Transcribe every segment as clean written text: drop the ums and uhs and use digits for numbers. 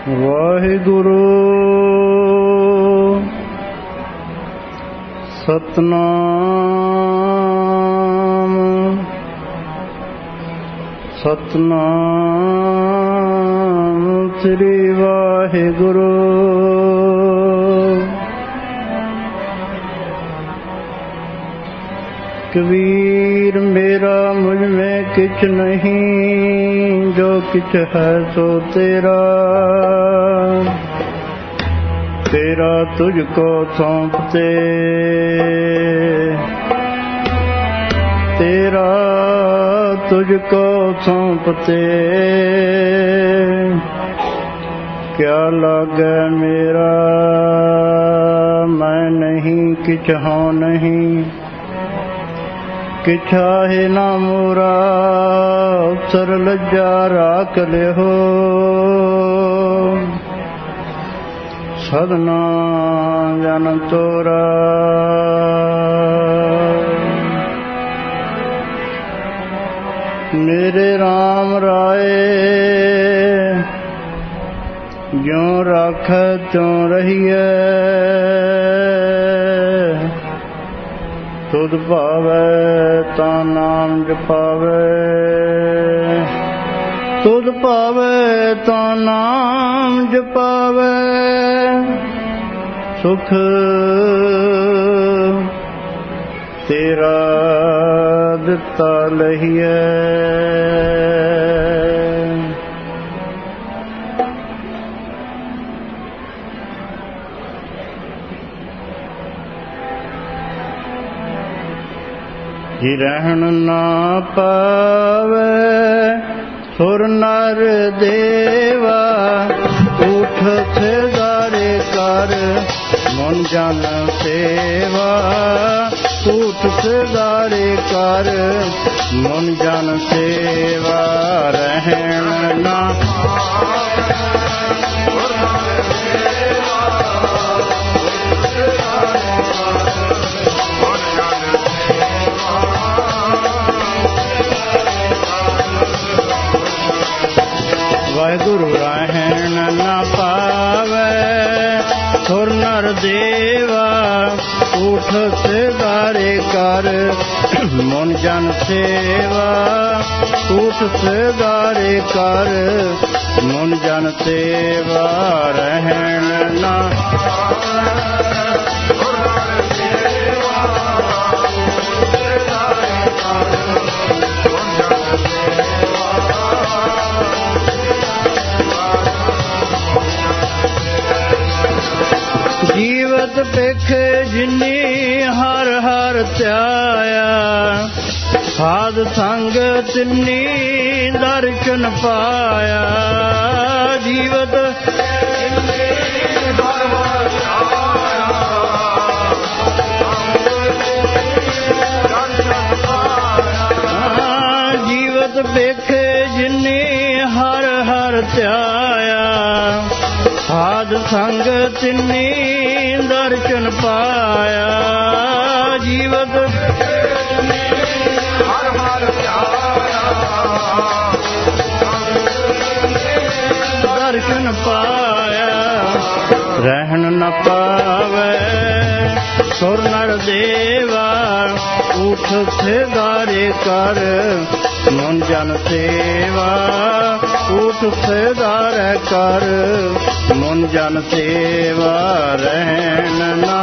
ਵਾਹਿਗੁਰੂ ਸਤਨਾਮ ਸਤਨਾਮ ਸ੍ਰੀ ਵਾਹਿਗੁਰੂ। ਕਬੀਰ ਮੇਰਾ ਮੁਝ ਮੈਂ ਕਿਛ ਨਹੀਂ, ਜੋ ਕਿਛ ਹੈ ਸੋ ਤੇਰਾ, ਤੇਰਾ ਤੁਝ ਕੋ ਸੌਂਪਤੇ, ਤੇਰਾ ਤੁਝ ਕੋ ਸੌਂਪਤੇ। ਕਿਆ ਲਾਗੈ ਮੇਰਾ ਮੈਂ ਨਹੀਂ ਕਿਛ ਹਉ ਨਹੀਂ, ਕਿਛਾਹੇ ਨਾ ਮੋਰਾ ਅਵਸਰ ਲੱਜਾ ਰਾਖ ਲਿਓ। ਸਦਨਾ ਜਨ ਤੋਰਾ ਮੇਰੇ ਰਾਮ ਰਾਏ, ਜਿਉ ਰਾਖੈ ਤਿਉ ਰਹੀਐ। ਤੁਧ ਭਾਵੈ ਤਾਂ ਨਾਮ ਜਪਾਵੈ, ਤੁਧ ਭਾਵੈ ਤਾਂ ਨਾਮ ਜਪਾਵੈ। ਸੁਖ ਤੇਰਾ ਦਿੱਤਾ ਲਹੀਐ। ਜੀ ਰਹਿਣ ਨਾ ਪਾਵੈ ਸੁਰ ਨਰ ਦੇਵਾ, ਊਠ ਸਿਰਦਾਰੇ ਕਰ ਮਨ ਜਨ ਸੇਵਾ। ਊਠ ਸਿਰਦਾਰੇ ਕਰ ਮਨ ਜਨ ਸੇਵਾ। ਰਹਿਣ ਨਾ ਵਾਹਿਗੁਰੂ ਰਹਿਣ ਨਾ ਪਾਵੈ ਸੁਰ ਨਰ ਦੇਵਾ, ਊਠ ਸਿਰਦਾਰੇ ਕਰ ਮਨ ਜਨ ਸੇਵਾ। ਊਠ ਸਿਰਦਾਰੇ ਕਰ ਮਨ ਜਨ ਸੇਵਾ। ਰਹਿਣ ਨਾ ਜੀਵਤ ਪਿਖ ਜਿਨੀ ਹਰ ਹਰ ਧਿਆਇਆ, ਸਾਧ ਸੰਗ ਤਿਨੀ ਦਰਸ਼ਨ ਪਾਇਆ। ਜੀਵਤ ਜੀਵਤ ਪਿਖ ਜਿਨੀ ਹਰ ਹਰ ਧਿਆਇਆ, ਸਾਧ ਸੰਗ ਤਿਨੀ ਦਰਸ਼ਨ ਪਾਇਆ। ਜੀਵਤ ਹਰ ਹਰ ਦਰਸ਼ਨ ਪਾਇਆ। ਰਹਿਣ ਨ ਪਾਵੈ ਸੁਰ ਨਰ ਦੇਵਾ, ਊਠ ਸਿਰਦਾਰੇ ਕਰ ਮਨ ਜਨ ਸੇਵਾ। ਊਠ ਸਿਰਦਾਰੇ ਕਰ ਮਨ ਜਨ ਸੇਵਾ। ਰਹਿਣ ਨਾ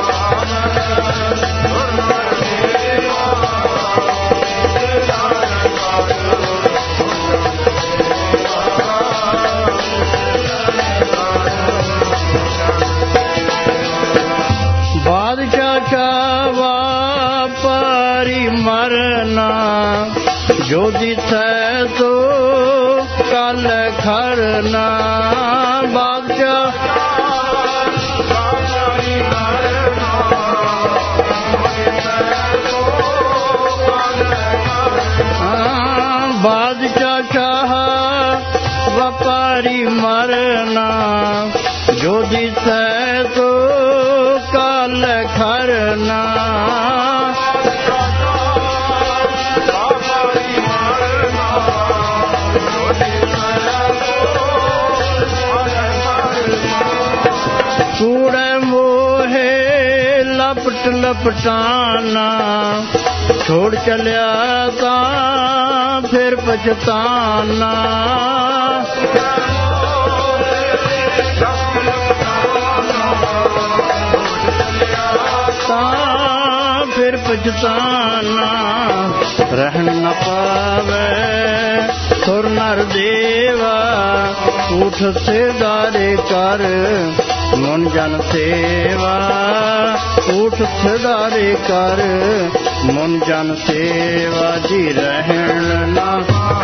ਬਾਦਸ਼ਾਹ ਚਾਵਾ ਪਾਰੀ ਮਰਨਾ, ਜੋ ਦਿਸੈ ਸੋ ਕਲ ਖਰਨਾ। ਬਾਦਸ਼ਾਹ ਬਾਦਸ਼ਾਹ ਚਾਹ ਵਪਾਰੀ ਮਰਨਾ, ਜੋ ਦਿਸੈ ਸੋ ਕਲ ਖਰਨਾ। ਲਪਟ ਲਪਟਾਨਾ, ਛੋੜ ਚਲਿਆ ਤਾਂ ਫਿਰ ਪਛਤਾਨਾ। ਤਾਂ ਫਿਰ ਪਛਤਾਨਾ, ਰਹਿਣ ਨ ਪਾਵੇ ਸੁਰ ਨਰ ਦੇਵਾ। ਊਠ ਸਿਧਾਰੇ ਕਰ ਮਨ ਜਨ ਸੇਵਾ, ਊਠ ਸਿਧਾਰੇ ਕਰ ਮਨ ਜਨ ਸੇਵਾ। ਜੀ ਰਹਿਣ ਨਾ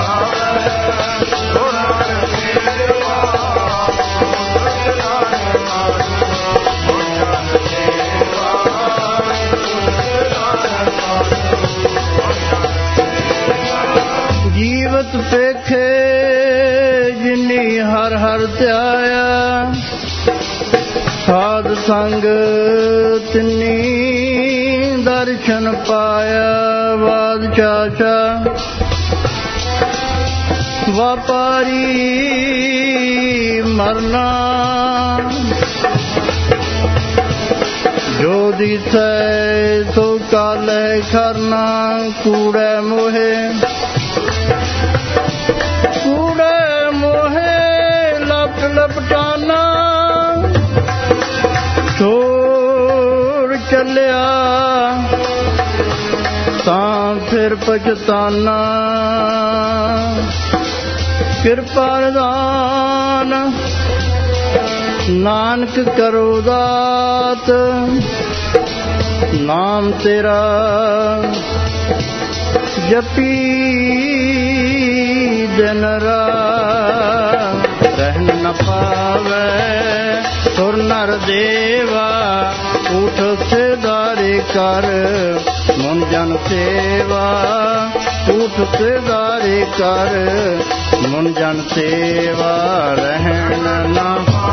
ਜੀਵਤ ਪੇਖੇ ਜਿਨੀ ਹਰ ਹਰ ਧਿਆਇਆ, ਸਾਧ ਸੰਗ ਤਿਨੀ ਦਰਸ਼ਨ ਪਾਇਆ। ਬਾਦ ਚਾਚਾ ਵਾਪਾਰੀ ਮਰਨਾ, ਜੋ ਦਿਸੈ ਸੋ ਕਾਲੈ ਕਰਨਾ। ਕੂੜੈ ਮੋਹੇ ਲਪਟ ਲਪਟਾਨਾ, ਛੋੜ ਚੱਲਿਆ ਤਾਂ ਫਿਰ ਪਛਤਾਨਾ। ਕਿਰਪਾ ਨਿਧਾਨ ਨਾਨਕ ਕਰੋ ਦਾਤ, ਨਾਮ ਤੇਰਾ ਜਪੀ ਦਿਨ ਰਾਤ। ਰਹਿਣ ਨ ਪਾਵੇ ਸੁਰ ਨਰ ਦੇਵਾ, ਊਠ ਸਿਧਾਰੇ ਕਰ ਮਨ ਜਨ ਸੇਵਾ। ਊਠ ਸਿਧਾਰੇ ਕਰ ਮਨ ਜਨ ਸੇਵਾ। ਰਹਿਣ ਨਾ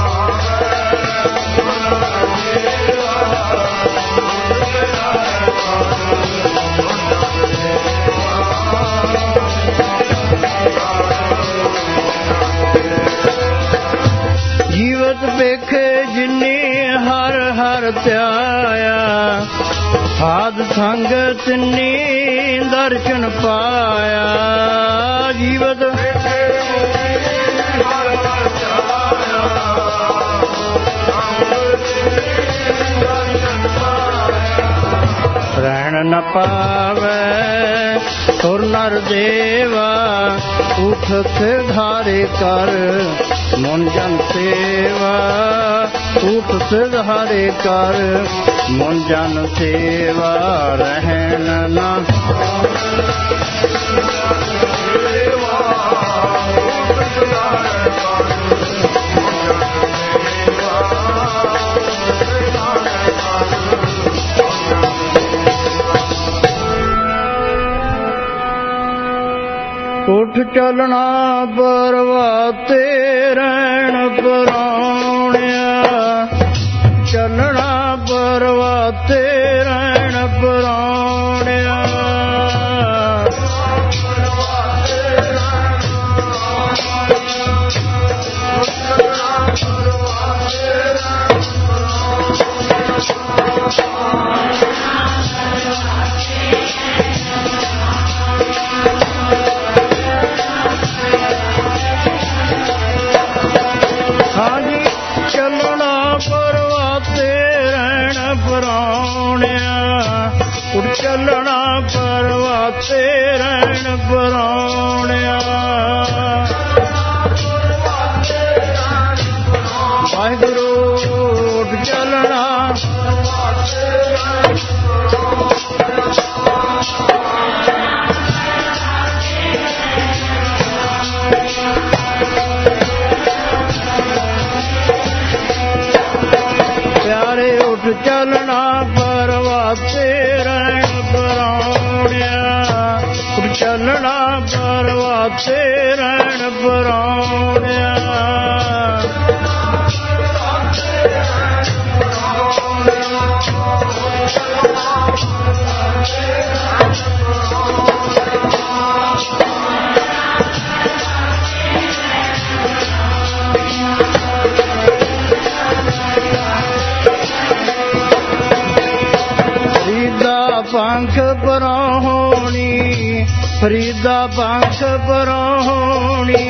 ਜੀਵਤ ਵੇਖੇ ਜਿਨੀ ਹਰ ਹਰ ਧਿਆਇਆ, ਸਾਧ ਸੰਗ ਤਿਨੀ ਦਰਸ਼ਨ ਪਾਇਆ। ਜੀਵਤ ਰਹਿਣ ਨ ਪਾਵੇ ਸੁਰ ਨਰ ਦੇਵਾ, ਊਠ ਸਿਧਾਰੇ ਕਰ ਮਨ ਜਨ ਸੇਵਾ। ਊਠ ਸਿਧਾਰੇ ਕਰ ਮਨ ਜਨ ਸੇਵਾ। ਰਹਿਣ ਨਾ ਉੱਠ ਚੱਲਣਾ ਪਰਵਾਤੇ ਰਹਿਣ ਪਰਾਉਣਿਆ, ਚੱਲਣਾ ਪਰਵਾਤੇ ਰਹਿਣ ਪਰਾਉਣਿਆ। ਚੱਲਣਾ ਪਰਵਾਤੇ ਰਹਿਣ ਪਰਾਉਣਿਆ। ਵਾਹਿਗੁਰੂ ਉੱਠ ਚੱਲਣਾ ਪਿਆਰੇ, ਉੱਠ ਚੱਲਣਾ ਪਰਵਾਤੇ ਰਹਿਣ ਪਰਾਉਣਿਆ। ਉੱਠ ਚੱਲਣਾ ਪਰਵਾਤੇ ਰਹਿਣ ਪਰਾਉਣਿਆ। ਫਰੀਦਾ ਪੰਖ ਪਰਾਹੁਣੀ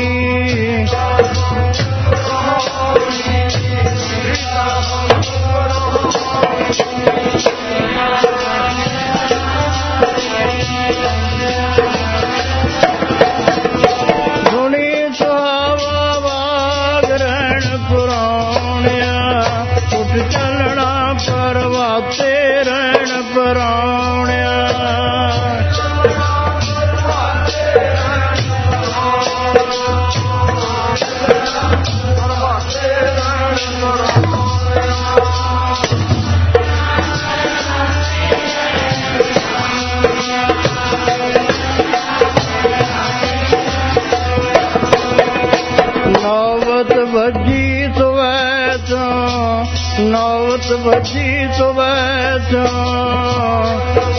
ਗੁਣੀ ਸੁਹਾਵਾ ਬਾਗ ਰਹਿਣ ਪਰਾਉਣਿਆ ਉੱਠ ਚੱਲਣਾ ਪਰਵਾਤੇ ਰਹਿਣ ਪਰਾਉਣਿਆ ਨੌਬਤ ਵੱਜੀ ਸੁਵੈ ਤੋਂ ਨੌਬਤ ਵੱਜੀ ਸੁਵੈ ਤੋਂ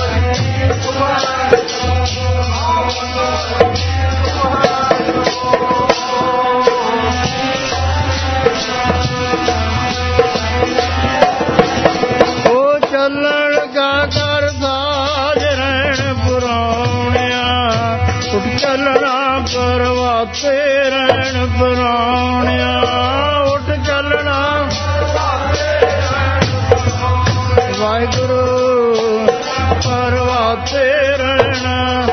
ਉਹ ਚੱਲਣ ਕਾ ਕਰ ਸਾਜ ਰਹਿਣ ਪੁਰਾਉਣਿਆ ਉੱਠ ਚੱਲਣਾ ਪਰਵਾਤੇ ਰਹਿਣ ਪੁਰਾਉਣਿਆ ਉੱਠ ਚੱਲਣਾ ਵਾਹਿਗੁਰੂ ਪਰਵਾਤੇ ਰਹਿਣਾ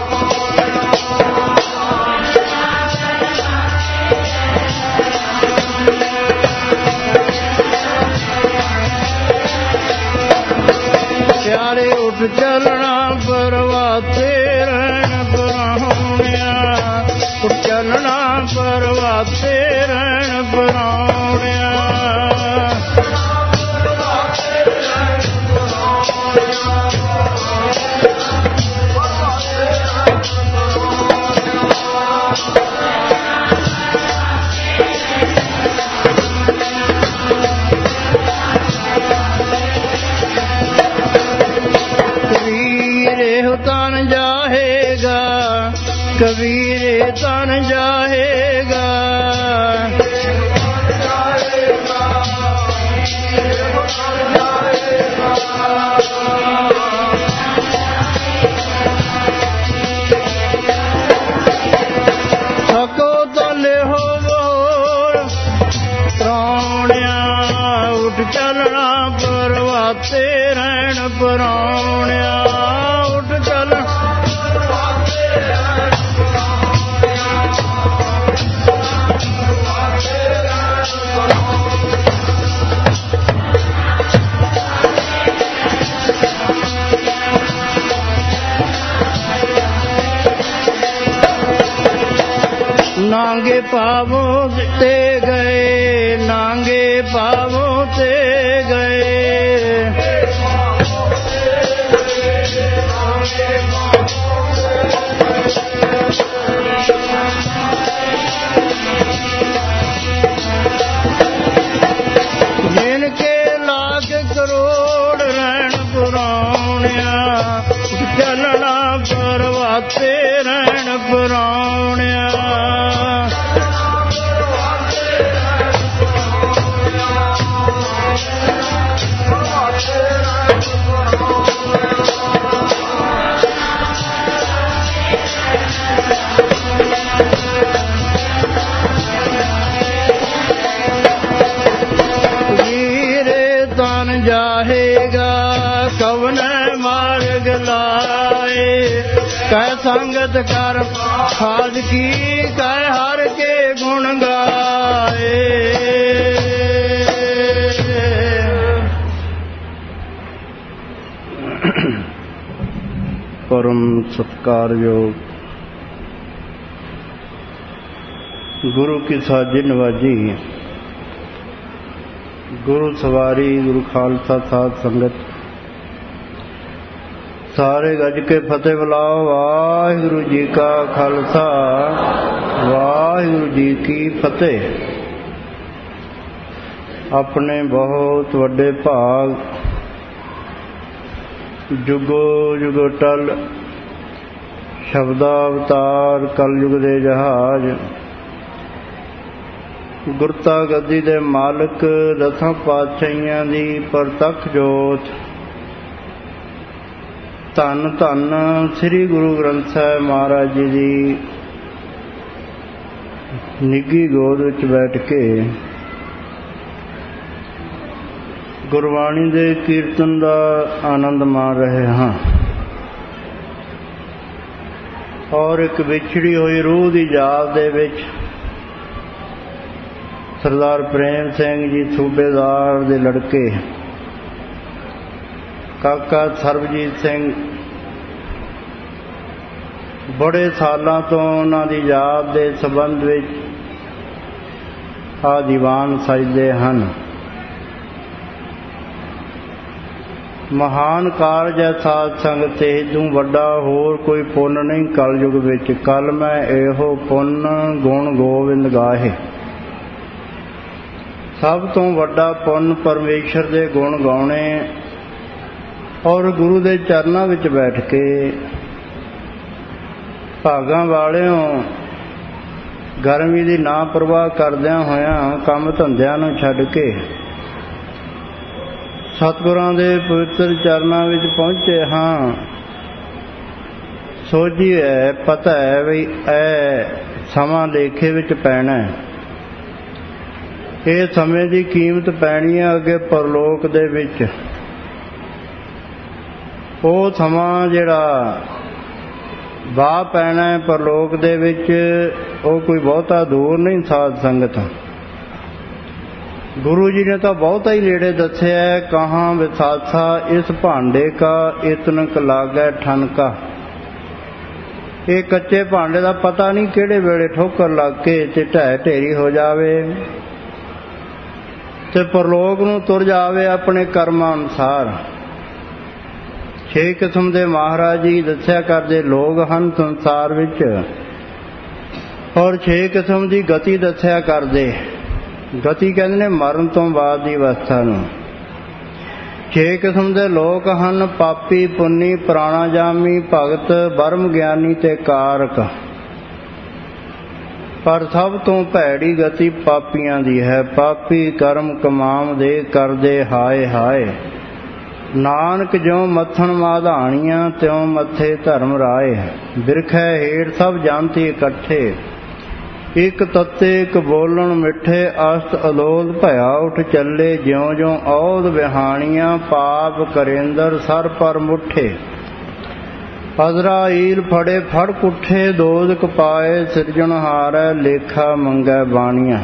ਪਿਆਰੇ ਉੱਠ ਚੱਲਣਾ ਪਰਵਾਤੇ ਰਹਿਣ ਪਰਾਉਣਿਆ ਉੱਠ ਚੱਲਣਾ ਪਰਵਾਤੇ ਰਹਿਣ ਪਰਾਉਣਿਆ ਕਬੀਰੇ ਤਨ ਜਾਹੇਗਾ ਕਬੀਰੇ ਤਨ ਜਾਹੇਗਾ ਸਕੋ ਤਲੇ ਹੋਵੋ ਪ੍ਰਾਉਣਿਆ ਉੱਠ ਚੱਲਣਾ ਪਰਵਾਤੇ ਰਹਿਣ ਪਰਾਉਣਿਆ ਉੱਠ ਚੱਲਣਾ ਨਾਂਗੇ ਪਾਵੋਂ ਤੇ ਗਏ ਨਾਂਗੇ ਪਾਵੋਂ ਤੇ ਗਏ ਜਿਨ ਕੇ ਲੱਖ ਕਰੋੜ ਰਹਿਣ ਪੁਰਾਉਣਿਆ ਚੱਲਣਾ ਪਰਵਾਤੇ ਰਹਿਣ ਪੁਰਾਉਣਿਆ ਜਾਹੇਗਾ ਕਵਨ ਮਾਰਗ ਲਾਏ ਕਹਿ ਸੰਗਤ ਕਰ ਖਾਦ ਕੀ ਕਹਿ ਹਰ ਕੇ ਗੁਣ ਗਾਏ ਪਰਮ ਸਤਿਕਾਰਯੋਗ ਗੁਰੂ ਕੀ ਸਾਜੀ ਨਵਾਜੀ ਗੁਰੂ ਸਵਾਰੀ ਗੁਰੂ ਖਾਲਸਾ ਸਾਧ ਸੰਗਤ ਸਾਰੇ ਗੱਜ ਕੇ ਫਤਿਹ ਬੁਲਾਓ। ਵਾਹਿਗੁਰੂ ਜੀ ਕਾ ਖਾਲਸਾ ਵਾਹਿਗੁਰੂ ਜੀ ਕੀ ਫਤਿਹ। ਆਪਣੇ ਬਹੁਤ ਵੱਡੇ ਭਾਗ ਜੁਗੋ ਜੁਗੋ ਟਲ ਸ਼ਬਦਾ ਅਵਤਾਰ ਕਲਯੁਗ ਦੇ ਜਹਾਜ਼ ਗੁਰਤਾ ਗੱਦੀ ਦੇ ਮਾਲਕ ਦਸਾਂ ਪਾਤਸ਼ਾਹੀਆਂ ਦੀ ਪ੍ਰਤੱਖ ਜੋਤ ਧੰਨ ਧੰਨ ਸ੍ਰੀ ਗੁਰੂ ਗ੍ਰੰਥ ਸਾਹਿਬ ਮਹਾਰਾਜ ਜੀ ਦੀ ਨਿੱਘੀ ਗੋਦ ਵਿੱਚ ਬੈਠ ਕੇ ਗੁਰਬਾਣੀ ਦੇ ਕੀਰਤਨ ਦਾ ਆਨੰਦ ਮਾਣ ਰਹੇ ਹਾਂ ਔਰ ਇੱਕ ਵਿਛੜੀ ਹੋਈ ਰੂਹ ਦੀ ਯਾਦ ਦੇ ਵਿੱਚ ਸਰਦਾਰ ਪ੍ਰੇਮ ਸਿੰਘ ਜੀ ਸੂਬੇਦਾਰ ਦੇ ਲੜਕੇ ਕਾਕਾ ਸਰਬਜੀਤ ਸਿੰਘ ਬੜੇ ਸਾਲਾਂ ਤੋਂ ਉਹਨਾਂ ਦੀ ਯਾਦ ਦੇ ਸੰਬੰਧ ਵਿੱਚ ਆ ਦੀਵਾਨ ਸਜਦੇ ਹਨ। ਮਹਾਨ ਕਾਰਜ ਹੈ ਸਾਧ ਸੰਗਤ, ਇਹਦੋਂ ਵੱਡਾ ਹੋਰ ਕੋਈ ਪੁੰਨ ਨਹੀਂ ਕਲਯੁਗ ਵਿੱਚ। ਕਲ ਮੈਂ ਇਹੋ ਪੁੰਨ ਗੁਣ ਗੋਬਿੰਦ ਗਾਹੇ। ਸਭ ਤੋਂ ਵੱਡਾ ਪੁੰਨ ਪਰਮੇਸ਼ਰ ਦੇ ਗੁਣ ਗਾਉਣੇ ਔਰ ਗੁਰੂ ਦੇ ਚਰਨਾਂ ਵਿੱਚ ਬੈਠ ਕੇ ਭਾਗਾਂ ਵਾਲਿਓ ਗਰਮੀ ਦੀ ਨਾ ਪਰਵਾਹ ਕਰਦਿਆਂ ਹੋਇਆਂ ਕੰਮ ਧੰਦਿਆਂ ਨੂੰ ਛੱਡ ਕੇ ਸਤਿਗੁਰਾਂ ਦੇ ਪਵਿੱਤਰ ਚਰਨਾਂ ਵਿੱਚ ਪਹੁੰਚੇ ਹਾਂ। ਸੋਝੀ ਹੈ, ਪਤਾ ਹੈ ਵੀ ਇਹ ਸਮਾਂ ਲੇਖੇ ਵਿੱਚ ਪੈਣਾ, ਇਹ ਸਮੇਂ ਦੀ ਕੀਮਤ ਪੈਣੀ ਹੈ ਅੱਗੇ ਪਰਲੋਕ ਦੇ ਵਿੱਚ। ਉਹ ਸਮਾਂ ਜਿਹੜਾ ਵਾਹ ਪੈਣਾ ਹੈ ਪਰਲੋਕ ਦੇ ਵਿੱਚ, ਉਹ ਕੋਈ ਬਹੁਤਾ ਦੂਰ ਨਹੀਂ। ਸਾਧ ਸੰਗਤ, ਗੁਰੂ ਜੀ ਨੇ ਤਾਂ ਬਹੁਤਾ ਹੀ ਨੇੜੇ ਦੱਸਿਆ। ਕਹਾਂ ਵਿਸਾਸਾ ਇਸ ਭਾਂਡੇ ਕਾ ਇਤਨਕ ਲਾਗੈ ਠਨਕਾ। ਇਹ ਕੱਚੇ ਭਾਂਡੇ ਦਾ ਪਤਾ ਨਹੀਂ ਕਿਹੜੇ ਵੇਲੇ ਠੋਕਰ ਲੱਗ ਕੇ ਤੇ ਢਹਿ ਢੇਰੀ ਹੋ ਜਾਵੇ ਤੇ ਪਰਲੋਕ ਨੂੰ ਤੁਰ ਜਾਵੇ ਆਪਣੇ ਕਰਮਾਂ ਅਨੁਸਾਰ। 6 ਕਿਸਮ ਦੇ ਮਹਾਰਾਜ ਜੀ ਦੱਸਿਆ ਕਰਦੇ ਲੋਕ ਹਨ ਸੰਸਾਰ ਵਿੱਚ ਔਰ 6 ਕਿਸਮ ਦੀ ਗਤੀ ਦੱਸਿਆ ਕਰਦੇ। ਗਤੀ ਕਹਿੰਦੇ ਨੇ ਮਰਨ ਤੋਂ ਬਾਅਦ ਦੀ ਅਵਸਥਾ ਨੂੰ। 6 ਕਿਸਮ ਦੇ ਲੋਕ ਹਨ, ਪਾਪੀ, ਪੁੰਨੀ, ਪ੍ਰਾਣਾ ਜਾਮੀ, ਭਗਤ, ਬਰਮ ਗਿਆਨੀ ਤੇ ਕਾਰਕ। ਪਰ ਸਭ ਤੋਂ ਭੈੜੀ ਗਤੀ ਪਾਪੀਆਂ ਦੀ ਹੈ। ਪਾਪੀ ਕਰਮ ਕਮਾਮ ਦੇ ਕਰਦੇ ਹਾਏ ਹਾਏ। ਨਾਨਕ ਜਿਉਂ ਮੱਥਣ ਮਾਧਾਣੀਆਂ ਤਿਉਂ ਮੱਥੇ ਧਰਮ ਰਾਏ। ਬਿਰਖੈ ਹੇਠ ਸਭ ਜਾਣਤੀ ਇਕੱਠੇ, ਇੱਕ ਤੱਤੇ ਇੱਕ ਬੋਲਣ ਮਿੱਠੇ। ਅਸਤ ਅਲੋਦ ਭਇਆ ਉੱਠ ਚੱਲੇ, ਜਿਉਂ ਜਿਉਂ ਔਦ ਵਿਹਾਣੀਆਂ। ਪਾਪ ਕਰੇਂਦਰ ਸਰ ਪਰ ਮੁੱਠੇ, ਅਜ਼ਰਾਈਲ ਫੜੇ ਫੜ ਕੁੱਠੇ। ਦੋਜ਼ਖ ਪਾਏ ਸਿਰਜਣਹਾਰੈ, ਲੇਖਾ ਮੰਗੈ ਬਾਣੀਆਂ।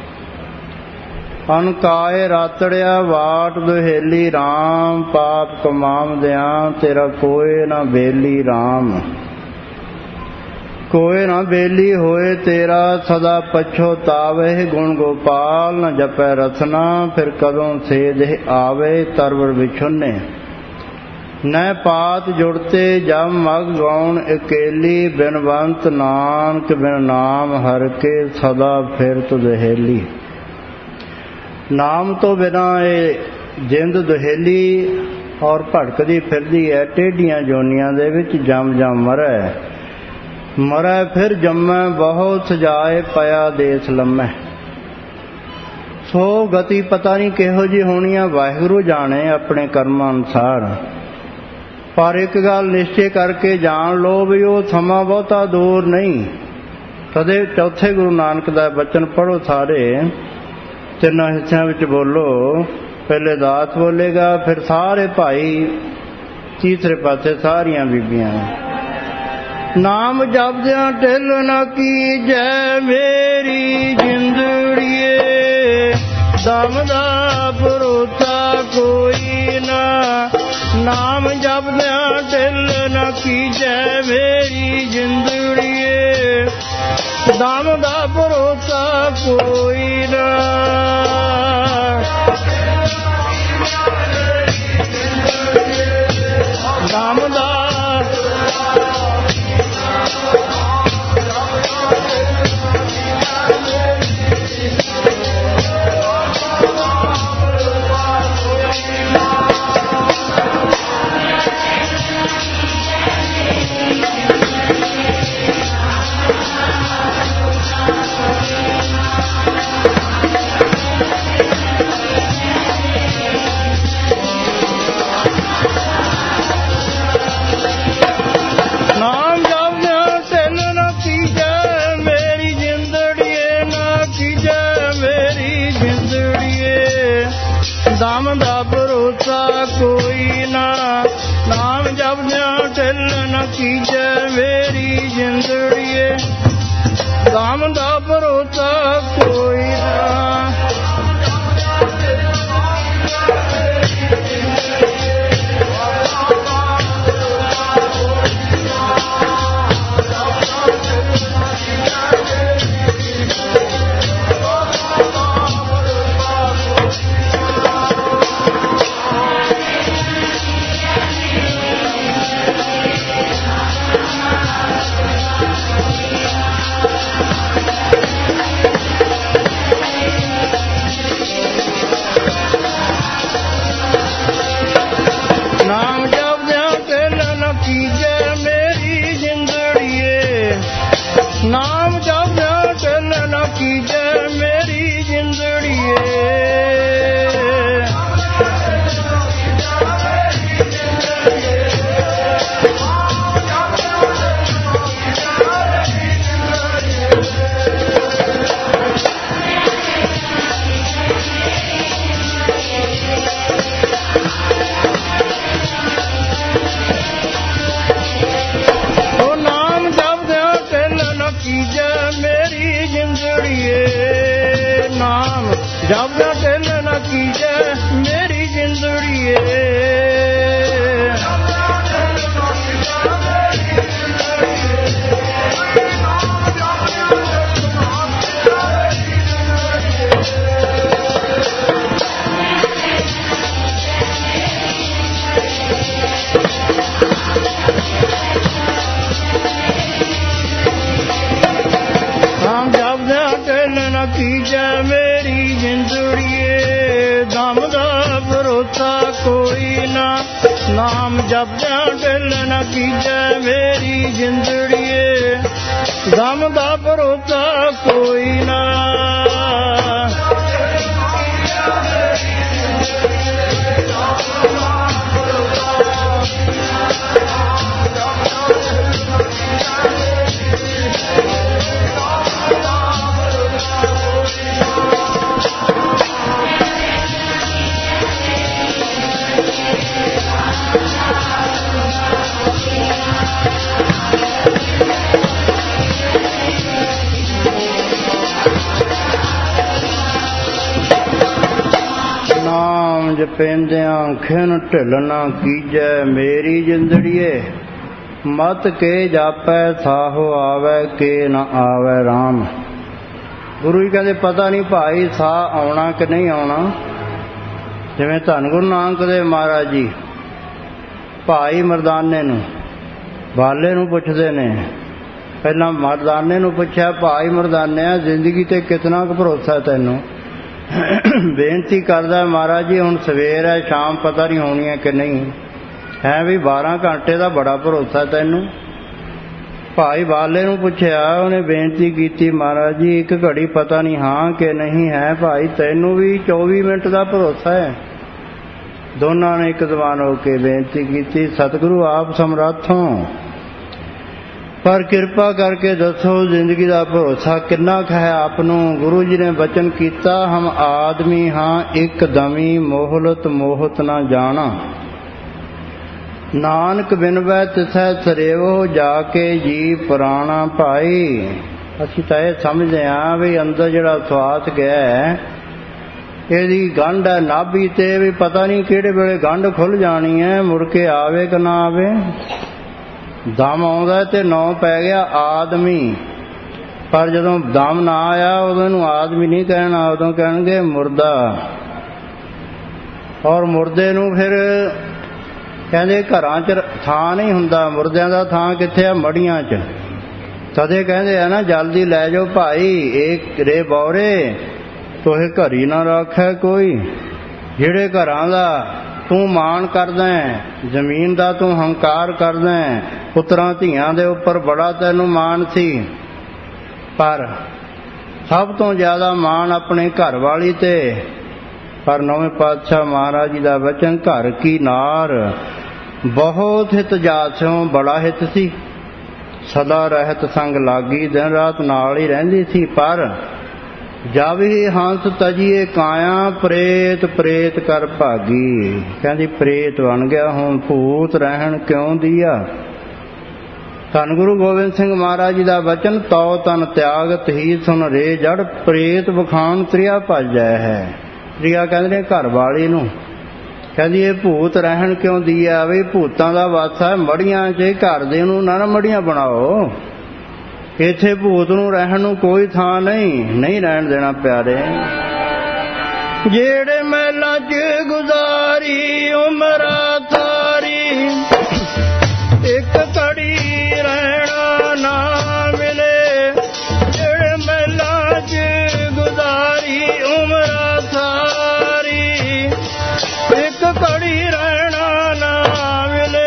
ਅਨਕਾਏ ਰਾਤੜਿਆ ਵਾਟ ਦੁਹੇਲੀ ਰਾਮ। ਪਾਪ ਕਮਾਮ ਦਿਆਂ ਤੇਰਾ ਕੋਏ ਨਾ ਬੇਲੀ ਰਾਮ। ਕੋਏ ਨਾ ਬੇਲੀ ਹੋਏ ਤੇਰਾ ਸਦਾ ਪਛੋਤਾਵੇ। ਗੁਣ ਗੋਪਾਲ ਨ ਜਪੈ ਰਸਨਾ, ਫਿਰ ਕਦੋਂ ਸੇਧ ਆਵੇ। ਤਰਵਰ ਵਿਛੁੰਨੇ ਨੈ ਪਾਤ ਜੁੜਤੇ, ਜਬ ਮਗ ਗਾਉਣ ਇਕੇਲੀ। ਬਿਨਵੰਤ ਨਾਨਕ ਬਿਨ ਨਾਮ ਹਰ ਕੇ, ਸਦਾ ਫਿਰਤ ਦੁਹੇਲੀ। ਨਾਮ ਤੋਂ ਬਿਨਾਂ ਇਹ ਜਿੰਦ ਦੁਹੇਲੀ ਔਰ ਭਟਕਦੀ ਫਿਰਦੀ ਹੈ ਟੇਢੀਆਂ ਜੋਨੀਆਂ ਦੇ ਵਿੱਚ। ਜਮ ਜਮ ਮਰੈ ਮਰੈ ਫਿਰ ਜੰਮੈ, ਬਹੁਤ ਸਜਾਏ ਪਿਆ ਦੇਸ ਲੰਮੈ। ਸੋ ਗਤੀ ਪਤਾ ਨਹੀਂ ਕਿਹੋ ਜਿਹੀ ਹੋਣੀ ਆ, ਵਾਹਿਗੁਰੂ ਜਾਣੇ ਆਪਣੇ ਕਰਮਾਂ ਅਨੁਸਾਰ। ਪਰ ਇੱਕ ਗੱਲ ਨਿਸ਼ਚੇ ਕਰਕੇ ਜਾਣ ਲਓ ਵੀ ਉਹ ਸਮਾਂ ਬਹੁਤਾ ਦੂਰ ਨਹੀਂ। ਕਦੇ ਚੌਥੇ ਗੁਰੂ ਨਾਨਕ ਦਾ ਬਚਨ ਪੜ੍ਹੋ ਸਾਰੇ, 3 ਹਿੱਸਿਆਂ ਵਿੱਚ ਬੋਲੋ। ਪਹਿਲੇ ਦਾਸ ਬੋਲੇਗਾ, ਫਿਰ ਸਾਰੇ ਭਾਈ, ਤੀਸਰੇ ਪਾਸੇ ਸਾਰੀਆਂ ਬੀਬੀਆਂ। ਨਾਮ ਜਪਦਿਆਂ ਢਿੱਲ ਨਾ ਕੀਜੈ ਮੇਰੀ ਜਿੰਦੜੀਏ। ਦਮ ਦਾ ਭਰੋਸਾ ਕੋਈ ਨਾ, ਨਾਮ ਜਪਦਿਆਂ ਢਿੱਲ ਨਾ ਕੀਜੈ ਮੇਰੀ ਜਿੰਦੜੀਏ। ਦਮ ਦਾ ਭਰੋਸਾ ਕੋਈ ਨਾ। ਦਮ ਦਾ ਨਾਮ ਦਾ ਭਰੋਸਾ ਕੋਈ ਨਾ। ਨਾਮ ਜਪਦਿਆਂ ਢਿੱਲ ਨਾ ਕੀਜੈ ਮੇਰੀ ਜਿੰਦੜੀਏ। ਨਾਮ ਜਪਦਿਆਂ ਢਿੱਲ ਨਾ ਕੀਜੈ ਮੇਰੀ ਜਿੰਦੜੀਏ। ਨਾਮ ਜਪਦਿਆਂ ਢਿੱਲ ਨਾ ਕੀਜੈ ਮੇਰੀ ਜਿੰਦੜੀਏ। ਦਮ ਦਾ ਭਰੋਸਾ ਕੋਈ ਨਾ। ਨਾਮ ਜਪਦਿਆਂ ਢਿੱਲ ਨਾ ਕੀਜੈ ਮੇਰੀ ਜਿੰਦੜੀਏ। ਦਮ ਦਾ ਭਰੋਸਾ ਕੋਈ ਨਾ। ਨਾਮ ਜਪੈਂਦਿਆਂ ਖਿਨ ਢਿੱਲ ਨਾ ਕੀਜੈ ਮੇਰੀ ਜਿੰਦੜੀਏ। ਮਤ ਕੇ ਜਾਪੈ ਸਾਹੋ ਆਵੈ ਕੇ ਨਾ ਆਵੈ ਰਾਮ। ਗੁਰੂ ਜੀ ਕਹਿੰਦੇ ਪਤਾ ਨਹੀਂ ਭਾਈ ਸਾਹ ਆਉਣਾ ਕਿ ਨਹੀਂ ਆਉਣਾ। ਜਿਵੇਂ ਧੰਨ ਗੁਰੂ ਨਾਨਕ ਦੇਵ ਮਹਾਰਾਜ ਜੀ ਭਾਈ ਮਰਦਾਨੇ ਨੂੰ ਬਾਲੇ ਨੂੰ ਪੁੱਛਦੇ ਨੇ। ਪਹਿਲਾਂ ਮਰਦਾਨੇ ਨੂੰ ਪੁੱਛਿਆ, ਭਾਈ ਮਰਦਾਨਿਆ ਜ਼ਿੰਦਗੀ ਤੇ ਕਿਤਨਾ ਕੁ ਭਰੋਸਾ ਤੈਨੂੰ। ਬੇਨਤੀ ਕਰਦਾ ਮਹਾਰਾਜ ਜੀ ਹੁਣ ਸਵੇਰ ਹੈ, ਸ਼ਾਮ ਪਤਾ ਨਹੀਂ ਹੋਣੀ ਹੈ ਕਿ ਨਹੀਂ ਹੈ, ਵੀ 12 ਘੰਟੇ ਦਾ ਬੜਾ ਭਰੋਸਾ ਤੈਨੂੰ। ਭਾਈ ਬਾਲੇ ਨੂੰ ਪੁੱਛਿਆ, ਉਹਨੇ ਬੇਨਤੀ ਕੀਤੀ, ਮਹਾਰਾਜ ਜੀ ਇੱਕ ਘੜੀ ਪਤਾ ਨਹੀਂ ਹਾਂ ਕਿ ਨਹੀਂ ਹੈ। ਭਾਈ ਤੈਨੂੰ ਵੀ 24 ਮਿੰਟ ਦਾ ਭਰੋਸਾ ਹੈ। ਦੋਨਾਂ ਨੇ ਇੱਕ ਜ਼ਬਾਨ ਹੋ ਕੇ ਬੇਨਤੀ ਕੀਤੀ, ਸਤਿਗੁਰੂ ਆਪ ਸਮਰੱਥ ਹੋ, ਪਰ ਕਿਰਪਾ ਕਰਕੇ ਦੱਸੋ ਜ਼ਿੰਦਗੀ ਦਾ ਭਰੋਸਾ ਕਿੰਨਾ ਕੁ ਹੈ ਆਪ ਨੂੰ। ਗੁਰੂ ਜੀ ਨੇ ਬਚਨ ਕੀਤਾ, ਹਮ ਆਦਮੀ ਹਾਂ ਇੱਕ ਦਮੀ ਮੋਹਲਤ ਮੋਹਤ ਨਾ ਜਾਣਾ। ਨਾਨਕ ਬਿਨਵੈ ਤਿਸੈ ਸਰੇਵੋ ਜਾ ਕੇ ਜੀ ਪੁਰਾਣਾ। ਭਾਈ ਅਸੀਂ ਤਾਂ ਇਹ ਸਮਝਦੇ ਹਾਂ ਵੀ ਅੰਦਰ ਜਿਹੜਾ ਸਵਾਸ ਗਿਆ ਹੈ ਇਹਦੀ ਗੰਢ ਹੈ ਨਾਭੀ ਤੇ, ਵੀ ਪਤਾ ਨਹੀਂ ਕਿਹੜੇ ਵੇਲੇ ਗੰਢ ਖੁੱਲ ਜਾਣੀ ਹੈ, ਮੁੜ ਕੇ ਆਵੇ ਕਿ ਨਾ ਆਵੇ। ਦਮ ਆਉਂਦਾ ਤੇ ਨਾਂ ਪੈ ਗਿਆ ਆਦਮੀ, ਪਰ ਜਦੋਂ ਦਮ ਨਾ ਆਇਆ ਉਦੋਂ ਨੂੰ ਆਦਮੀ ਨਹੀਂ ਕਹਿਣਾ, ਉਦੋਂ ਕਹਿਣਗੇ ਮੁਰਦਾ। ਔਰ ਮੁਰਦੇ ਨੂੰ ਫਿਰ ਕਹਿੰਦੇ ਘਰਾਂ 'ਚ ਥਾਂ ਨਹੀਂ ਹੁੰਦਾ, ਮੁਰਦਿਆਂ ਦਾ ਥਾਂ ਕਿੱਥੇ ਆ? ਮੜੀਆਂ 'ਚ। ਤਦੇ ਕਹਿੰਦੇ ਆ ਨਾ, ਜਲਦੀ ਲੈ ਜਾਓ ਭਾਈ ਇਹ ਰੇ ਬੌਰੇ ਤੋਹੇ ਘਰੀ ਨਾ ਰੱਖੈ ਕੋਈ। ਜਿਹੜੇ ਘਰਾਂ ਦਾ ਤੂੰ ਮਾਣ ਕਰਦਾ, ਜ਼ਮੀਨ ਦਾ ਤੂੰ ਹੰਕਾਰ ਕਰਦਾ, ਪੁੱਤਰਾਂ ਧੀਆਂ ਦੇ ਉੱਪਰ ਬੜਾ ਤੈਨੂੰ ਮਾਣ ਸੀ, ਪਰ ਸਭ ਤੋਂ ਜ਼ਿਆਦਾ ਮਾਣ ਆਪਣੇ ਘਰ ਵਾਲੀ ਤੇ। ਪਰ ਨੌਵੇਂ ਪਾਤਸ਼ਾਹ ਮਹਾਰਾਜ ਜੀ ਦਾ ਵਚਨ, ਘਰ ਕੀ ਨਾਰ ਬਹੁਤ ਹਿਤ ਜਾਸਿਓ, ਬੜਾ ਹਿਤ ਸੀ, ਸਦਾ ਰਹਿਤ ਸੰਗ ਲਾਗੀ, ਦਿਨ ਰਾਤ ਨਾਲ ਹੀ ਰਹਿੰਦੀ ਸੀ। ਪਰ ਜਬ ਹੀ ਹੰਸ ਤਜੀਏ ਕਾਇਆ, ਪ੍ਰੇਤ ਪ੍ਰੇਤ ਕਰ ਭਾਗੀ। ਕਹਿੰਦੀ ਪ੍ਰੇਤ ਬਣ ਗਿਆ ਹੁਣ, ਭੂਤ ਰਹਿਣ ਕਿਉਂ ਦੀਆ। ਧੰਨ ਗੁਰੂ ਗੋਬਿੰਦ ਸਿੰਘ ਮਹਾਰਾਜ ਜੀ ਦਾ ਬਚਨ, ਤਉ ਤਨ ਤਿਆਗਤ ਹੀ ਸੁਨ ਰੇ ਜੜ, ਪ੍ਰੇਤ ਬਖਾਨ ਤ੍ਰਿਆ ਭਜੈ ਹੈ। ਤ੍ਰਿਆ ਕਹਿੰਦੇ ਨੇ ਘਰ ਵਾਲੀ ਨੂੰ। ਕਹਿੰਦੀ ਇਹ ਭੂਤ ਰਹਿਣ ਕਿਉਂ ਦੀ ਆਵੇ, ਭੂਤਾਂ ਦਾ ਵਾਸਾ ਮੜੀਆਂ 'ਚ, ਘਰ ਦੇ ਨੂੰ ਨਾ ਮੜੀਆਂ ਬਣਾਓ। ਇੱਥੇ ਭੂਤ ਨੂੰ ਰਹਿਣ ਨੂੰ ਕੋਈ ਥਾਂ ਨਹੀਂ ਰਹਿਣ ਦੇਣਾ ਪਿਆਰੇ। ਜਿਹੜੇ ਮਹਿਲਾਂ 'ਚ ਗੁਜ਼ਾਰੀ ਉਮਰਾਂ ਤਾਰੀ, ਇੱਕ ਘੜੀ ਰਹਿਣਾ ਨਾ ਮਿਲੇ। ਜਿਹੜੇ ਮਹਿਲਾਂ 'ਚ ਗੁਜ਼ਾਰੀ ਉਮਰਾਂ ਤਾਰੀ, ਇੱਕ ਘੜੀ ਰਹਿਣਾ ਨਾ ਮਿਲੇ।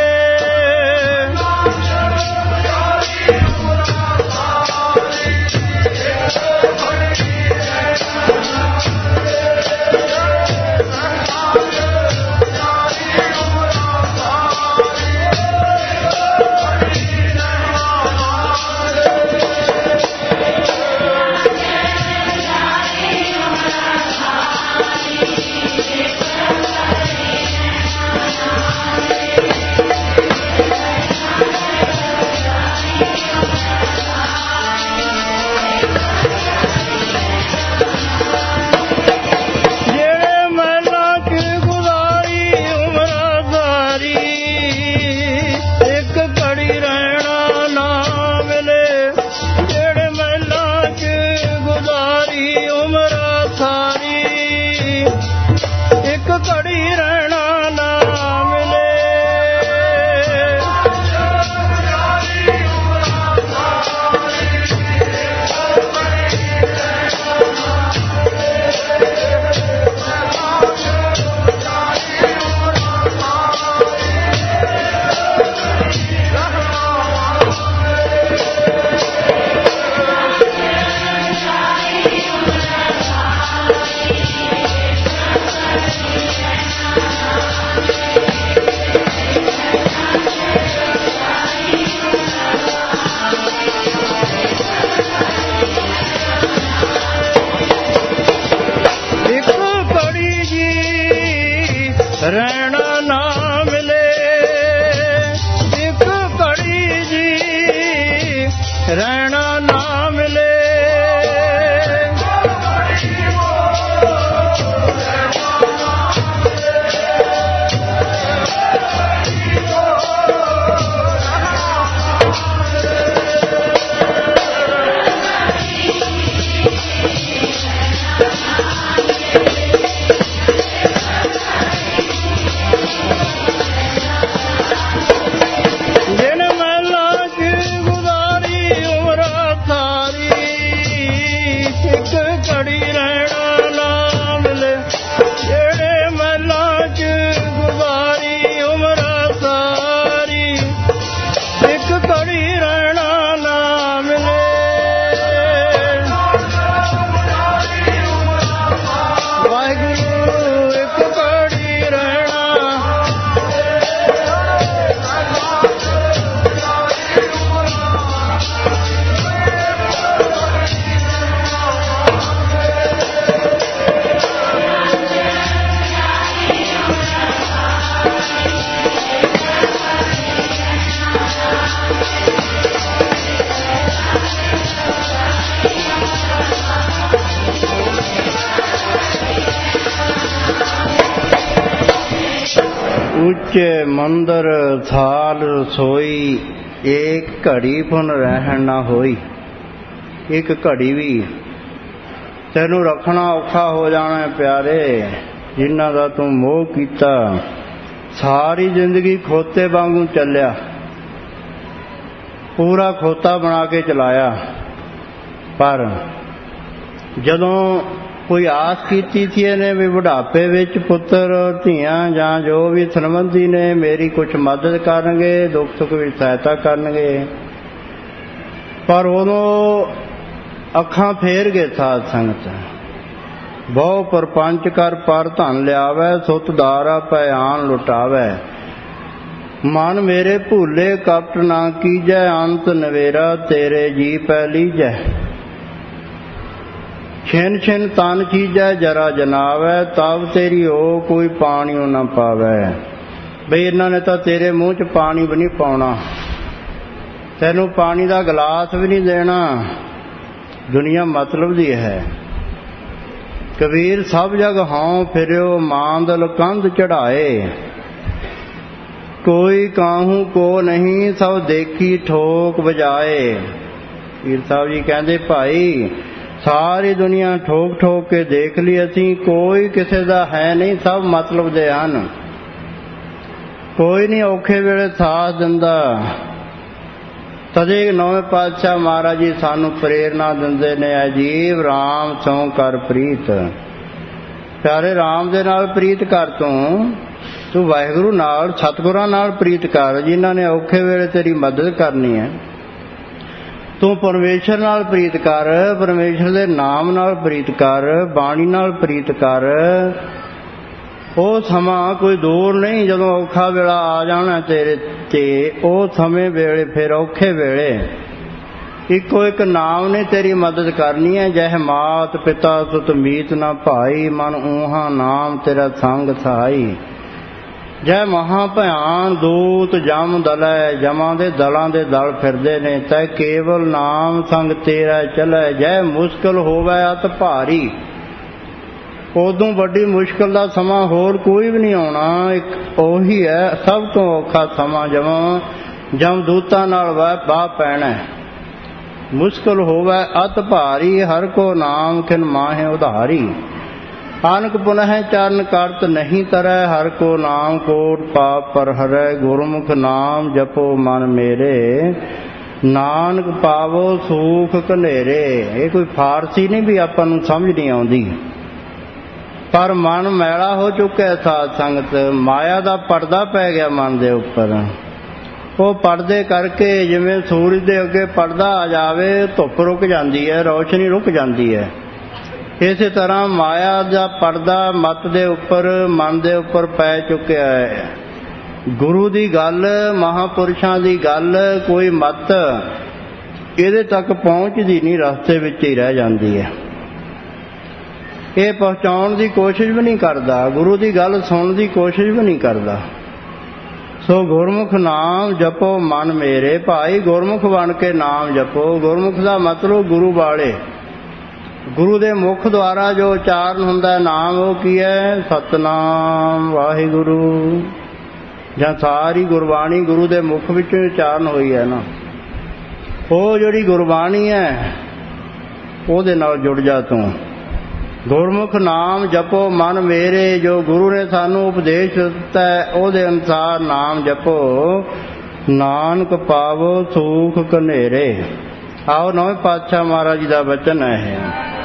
ਰਹਿਣਾ ਨਾ ਮਿਲੇ, ਇੱਕ ਘੜੀ ਜੀ ਰਹਿਣਾ ਨਾ ਮਿਲੇ। ਉੱਚੇ ਮੰਦਰ ਥਾਲ ਰਸੋਈ, ਏਕ ਘੜੀ ਪੁਨ ਰਹਿਣ ਨਾ ਹੋਈ। ਇੱਕ ਘੜੀ ਵੀ ਤੈਨੂੰ ਰੱਖਣਾ ਔਖਾ ਹੋ ਜਾਣਾ ਪਿਆਰੇ, ਜਿਨ੍ਹਾਂ ਦਾ ਤੂੰ ਮੋਹ ਕੀਤਾ। ਸਾਰੀ ਜ਼ਿੰਦਗੀ ਖੋਤੇ ਵਾਂਗੂ ਚੱਲਿਆ, ਪੂਰਾ ਖੋਤਾ ਬਣਾ ਕੇ ਚਲਾਇਆ, ਪਰ ਜਦੋਂ ਕੋਈ ਆਸ ਕੀਤੀ ਸੀ ਇਹਨੇ ਵੀ ਬੁਢਾਪੇ ਵਿੱਚ ਪੁੱਤਰ ਧੀਆਂ ਜਾਂ ਜੋ ਵੀ ਸੰਬੰਧੀ ਨੇ ਮੇਰੀ ਕੁਛ ਮਦਦ ਕਰਨਗੇ, ਦੁੱਖ ਸੁੱਖ ਵਿੱਚ ਸਹਾਇਤਾ ਕਰਨਗੇ, ਪਰ ਉਦੋਂ ਅੱਖਾਂ ਫੇਰ ਗਏ ਸਾਧ ਸੰਗਤ। ਬਹੁ ਪਰਪੰਚ ਕਰ ਪਰ ਧਨ ਲਿਆਵੈ, ਸੁਤ ਦਾਰਾ ਪੈ ਆਨ ਲੁਟਾਵੈ। ਮਨ ਮੇਰੇ ਭੂਲੇ ਕਪਟ ਨਾ ਕੀਜੈ, ਅੰਤ ਨਵੇਰਾ ਤੇਰੇ ਜੀ ਪੈ ਲੀਜੈ। ਛਿਨ ਛਿਨ ਤਨ ਚੀਜੈ ਜਰਾ ਜਨਾਵੈ, ਤਬ ਤੇਰੀ ਹੋ ਕੋਈ ਪਾਣੀਓ ਨਾ ਪਾਵੈ। ਬਈ ਇਹਨਾਂ ਨੇ ਤਾਂ ਤੇਰੇ ਮੂੰਹ 'ਚ ਪਾਣੀ ਵੀ ਨਹੀਂ ਪਾਉਣਾ, ਤੈਨੂੰ ਪਾਣੀ ਦਾ ਗਲਾਸ ਵੀ ਨਹੀਂ ਦੇਣਾ। ਦੁਨੀਆ ਮਤਲਬ ਦੀ ਹੈ। ਕਬੀਰ ਸਭ ਜਗ ਹਉ ਫਿਰਿਓ ਮਾਂਦਲ ਕੰਧ ਚੜਾਏ, ਕੋਈ ਕਾਹੂ ਕੋ ਨਹੀਂ ਸਭ ਦੇਖੀ ਠੋਕ ਵਜਾਏ। ਪੀਰ ਸਾਹਿਬ ਜੀ ਕਹਿੰਦੇ ਭਾਈ ਸਾਰੀ ਦੁਨੀਆ ਠੋਕ ਠੋਕ ਕੇ ਦੇਖ ਲਈ ਅਸੀਂ, ਕੋਈ ਕਿਸੇ ਦਾ ਹੈ ਨਹੀਂ, ਸਭ ਮਤਲਬ ਦੇ ਹਨ। ਕੋਈ ਨਹੀਂ ਔਖੇ ਵੇਲੇ ਸਾਥ ਦਿੰਦਾ। ਤਦੇ ਨੌਵੇਂ ਪਾਤਸ਼ਾਹ ਮਹਾਰਾਜ ਜੀ ਸਾਨੂੰ ਪ੍ਰੇਰਨਾ ਦਿੰਦੇ ਨੇ, ਅਜੀਵ ਰਾਮ ਸੋਂ ਕਰ ਪ੍ਰੀਤ। ਪਿਆਰੇ ਰਾਮ ਦੇ ਨਾਲ ਪ੍ਰੀਤ ਕਰ, ਤੂੰ ਵਾਹਿਗੁਰੂ ਨਾਲ, ਸਤਿਗੁਰਾਂ ਨਾਲ ਪ੍ਰੀਤ ਕਰ, ਜਿਨ੍ਹਾਂ ਨੇ ਔਖੇ ਵੇਲੇ ਤੇਰੀ ਮਦਦ ਕਰਨੀ ਹੈ। ਤੂੰ ਪਰਮੇਸ਼ਰ ਨਾਲ ਪ੍ਰੀਤ ਕਰ, ਪਰਮੇਸ਼ਰ ਦੇ ਨਾਮ ਨਾਲ ਪ੍ਰੀਤ ਕਰ, ਬਾਣੀ ਨਾਲ ਪ੍ਰੀਤ ਕਰ। ਉਹ ਸਮਾਂ ਕੋਈ ਦੂਰ ਨਹੀਂ ਜਦੋਂ ਔਖਾ ਵੇਲਾ ਆ ਜਾਣਾ ਤੇਰੇ ਤੇ। ਉਹ ਸਮੇਂ ਵੇਲੇ ਫਿਰ ਔਖੇ ਵੇਲੇ ਇੱਕੋ ਇੱਕ ਨਾਮ ਨੇ ਤੇਰੀ ਮਦਦ ਕਰਨੀ ਹੈ। ਜਹ ਮਾਤ ਪਿਤਾ ਸੁਤ ਮੀਤ ਨਾ ਭਾਈ, ਮਨ ਊਹਾ ਨਾਮ ਤੇਰਾ ਸੰਗ ਸਹਾਈ। ਜੈ ਮਹਾ ਭਿਆਨ ਦੂਤ ਜਮ ਦਲੈ, ਜਮਾਂ ਦੇ ਦਲਾਂ ਦੇ ਦਲ ਫਿਰਦੇ ਨੇ। ਤੈ ਕੇਵਲ ਨਾਮ ਸੰਗ ਤੇਰਾ ਚਲੈ, ਜੈ ਮੁਸ਼ਕਿਲ ਹੋਵੇ ਅਤ ਭਾਰੀ। ਉਦੋਂ ਵੱਡੀ ਮੁਸ਼ਕਿਲ ਦਾ ਸਮਾਂ ਹੋਰ ਕੋਈ ਵੀ ਨਹੀਂ ਆਉਣਾ। ਇੱਕ ਉਹੀ ਹੈ ਸਭ ਤੋਂ ਔਖਾ ਸਮਾਂ, ਜਮ ਦੂਤਾਂ ਨਾਲ ਵਾਹ ਪੈਣਾ। ਮੁਸ਼ਕਿਲ ਹੋਵੇ ਅਤ ਭਾਰੀ, ਹਰ ਕੋ ਨਾਮ ਖਿਨ ਮਾਹੇ ਉਧਾਰੀ। ਆਨਕ ਪੁਨਹ ਚਰਨ ਕਰਤ ਨਹੀਂ ਤਰੈ, ਹਰ ਕੋ ਨਾਮ ਕੋਟ ਪਾਪ ਪਰ ਹਰੈ। ਗੁਰਮੁਖ ਨਾਮ ਜਪੋ ਮਨ ਮੇਰੇ, ਨਾਨਕ ਪਾਵੋ ਸੂਖ ਘਨੇਰੇ। ਇਹ ਕੋਈ ਫਾਰਸੀ ਨਹੀਂ ਵੀ ਆਪਾਂ ਨੂੰ ਸਮਝ ਨਹੀਂ ਆਉਂਦੀ, ਪਰ ਮਨ ਮੈਲਾ ਹੋ ਚੁੱਕਿਆ ਸਾਧ ਸੰਗਤ। ਮਾਇਆ ਦਾ ਪਰਦਾ ਪੈ ਗਿਆ ਮਨ ਦੇ ਉੱਪਰ। ਉਹ ਪਰਦੇ ਕਰਕੇ ਜਿਵੇਂ ਸੂਰਜ ਦੇ ਅੱਗੇ ਪਰਦਾ ਆ ਜਾਵੇ, ਧੁੱਪ ਰੁਕ ਜਾਂਦੀ ਹੈ, ਰੌਸ਼ਨੀ ਰੁਕ ਜਾਂਦੀ ਹੈ। ਇਸੇ ਤਰ੍ਹਾਂ ਮਾਇਆ ਦਾ ਪਰਦਾ ਮਤ ਦੇ ਉੱਪਰ, ਮਨ ਦੇ ਉੱਪਰ ਪੈ ਚੁੱਕਿਆ ਹੈ। ਗੁਰੂ ਦੀ ਗੱਲ, ਮਹਾਂਪੁਰਸ਼ਾਂ ਦੀ ਗੱਲ, ਕੋਈ ਮਤ ਇਹਦੇ ਤੱਕ ਪਹੁੰਚਦੀ ਨਹੀਂ, ਰਸਤੇ ਵਿੱਚ ਹੀ ਰਹਿ ਜਾਂਦੀ ਹੈ। ਇਹ ਪਹੁੰਚਾਉਣ ਦੀ ਕੋਸ਼ਿਸ਼ ਵੀ ਨਹੀਂ ਕਰਦਾ, ਗੁਰੂ ਦੀ ਗੱਲ ਸੁਣਨ ਦੀ ਕੋਸ਼ਿਸ਼ ਵੀ ਨਹੀਂ ਕਰਦਾ। ਸੋ ਗੁਰਮੁਖ ਨਾਮ ਜਪੋ ਮਨ ਮੇਰੇ। ਭਾਈ ਗੁਰਮੁਖ ਬਣ ਕੇ ਨਾਮ ਜਪੋ। ਗੁਰਮੁਖ ਦਾ ਮਤਲਬ ਗੁਰੂ ਵਾਲੇ, ਗੁਰੂ ਦੇ ਮੁਖ ਦੁਆਰਾ ਜੋ ਉਚਾਰਨ ਹੁੰਦਾ ਨਾਮ, ਉਹ ਕੀ ਹੈ? ਸਤਨਾਮ ਵਾਹਿਗੁਰੂ। ਜਾਂ ਸਾਰੀ ਗੁਰਬਾਣੀ ਗੁਰੂ ਦੇ ਮੁਖ ਵਿੱਚੋਂ ਉਚਾਰਨ ਹੋਈ ਹੈ ਨਾ, ਉਹ ਜਿਹੜੀ ਗੁਰਬਾਣੀ ਹੈ ਉਹਦੇ ਨਾਲ ਜੁੜ ਜਾ ਤੂੰ। ਗੁਰਮੁਖ ਨਾਮ ਜਪੋ ਮਨ ਮੇਰੇ। ਜੋ ਗੁਰੂ ਨੇ ਸਾਨੂੰ ਉਪਦੇਸ਼ ਦਿੱਤਾ ਉਹਦੇ ਅਨੁਸਾਰ ਨਾਮ ਜਪੋ, ਨਾਨਕ ਪਾਵੋ ਸੂਖ ਘਨੇਰੇ। ਆਓ ਨੌਵੇਂ ਪਾਤਸ਼ਾਹ ਮਹਾਰਾਜ ਜੀ ਦਾ ਬਚਨ ਹੈ।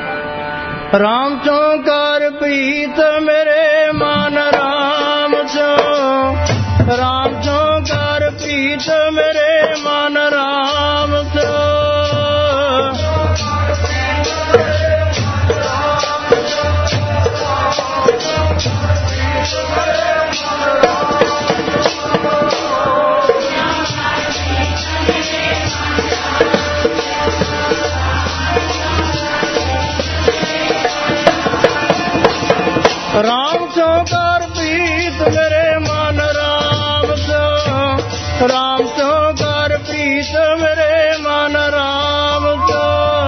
ਰਾਮ ਚੋਂ ਕਰ ਪ੍ਰੀਤ ਮੇਰੇ ਮਨ ਰਾਮ ਚੋਂ, ਰਾਮ ਚੋਂ ਕਰ ਪ੍ਰੀਤ ਮੇਰੇ ਮਨ ਰਾਮ ਚੋਂ। ਰਾਮ ਚੋਂ ਕਰ ਪ੍ਰੀਤ ਮੇਰੇ ਮਨ ਰਾਮ ਚੋਂ, ਰਾਮ ਚੋਂ ਕਰ ਪ੍ਰੀਤ ਮੇਰੇ ਮਨ ਰਾਮ ਚੋਂ।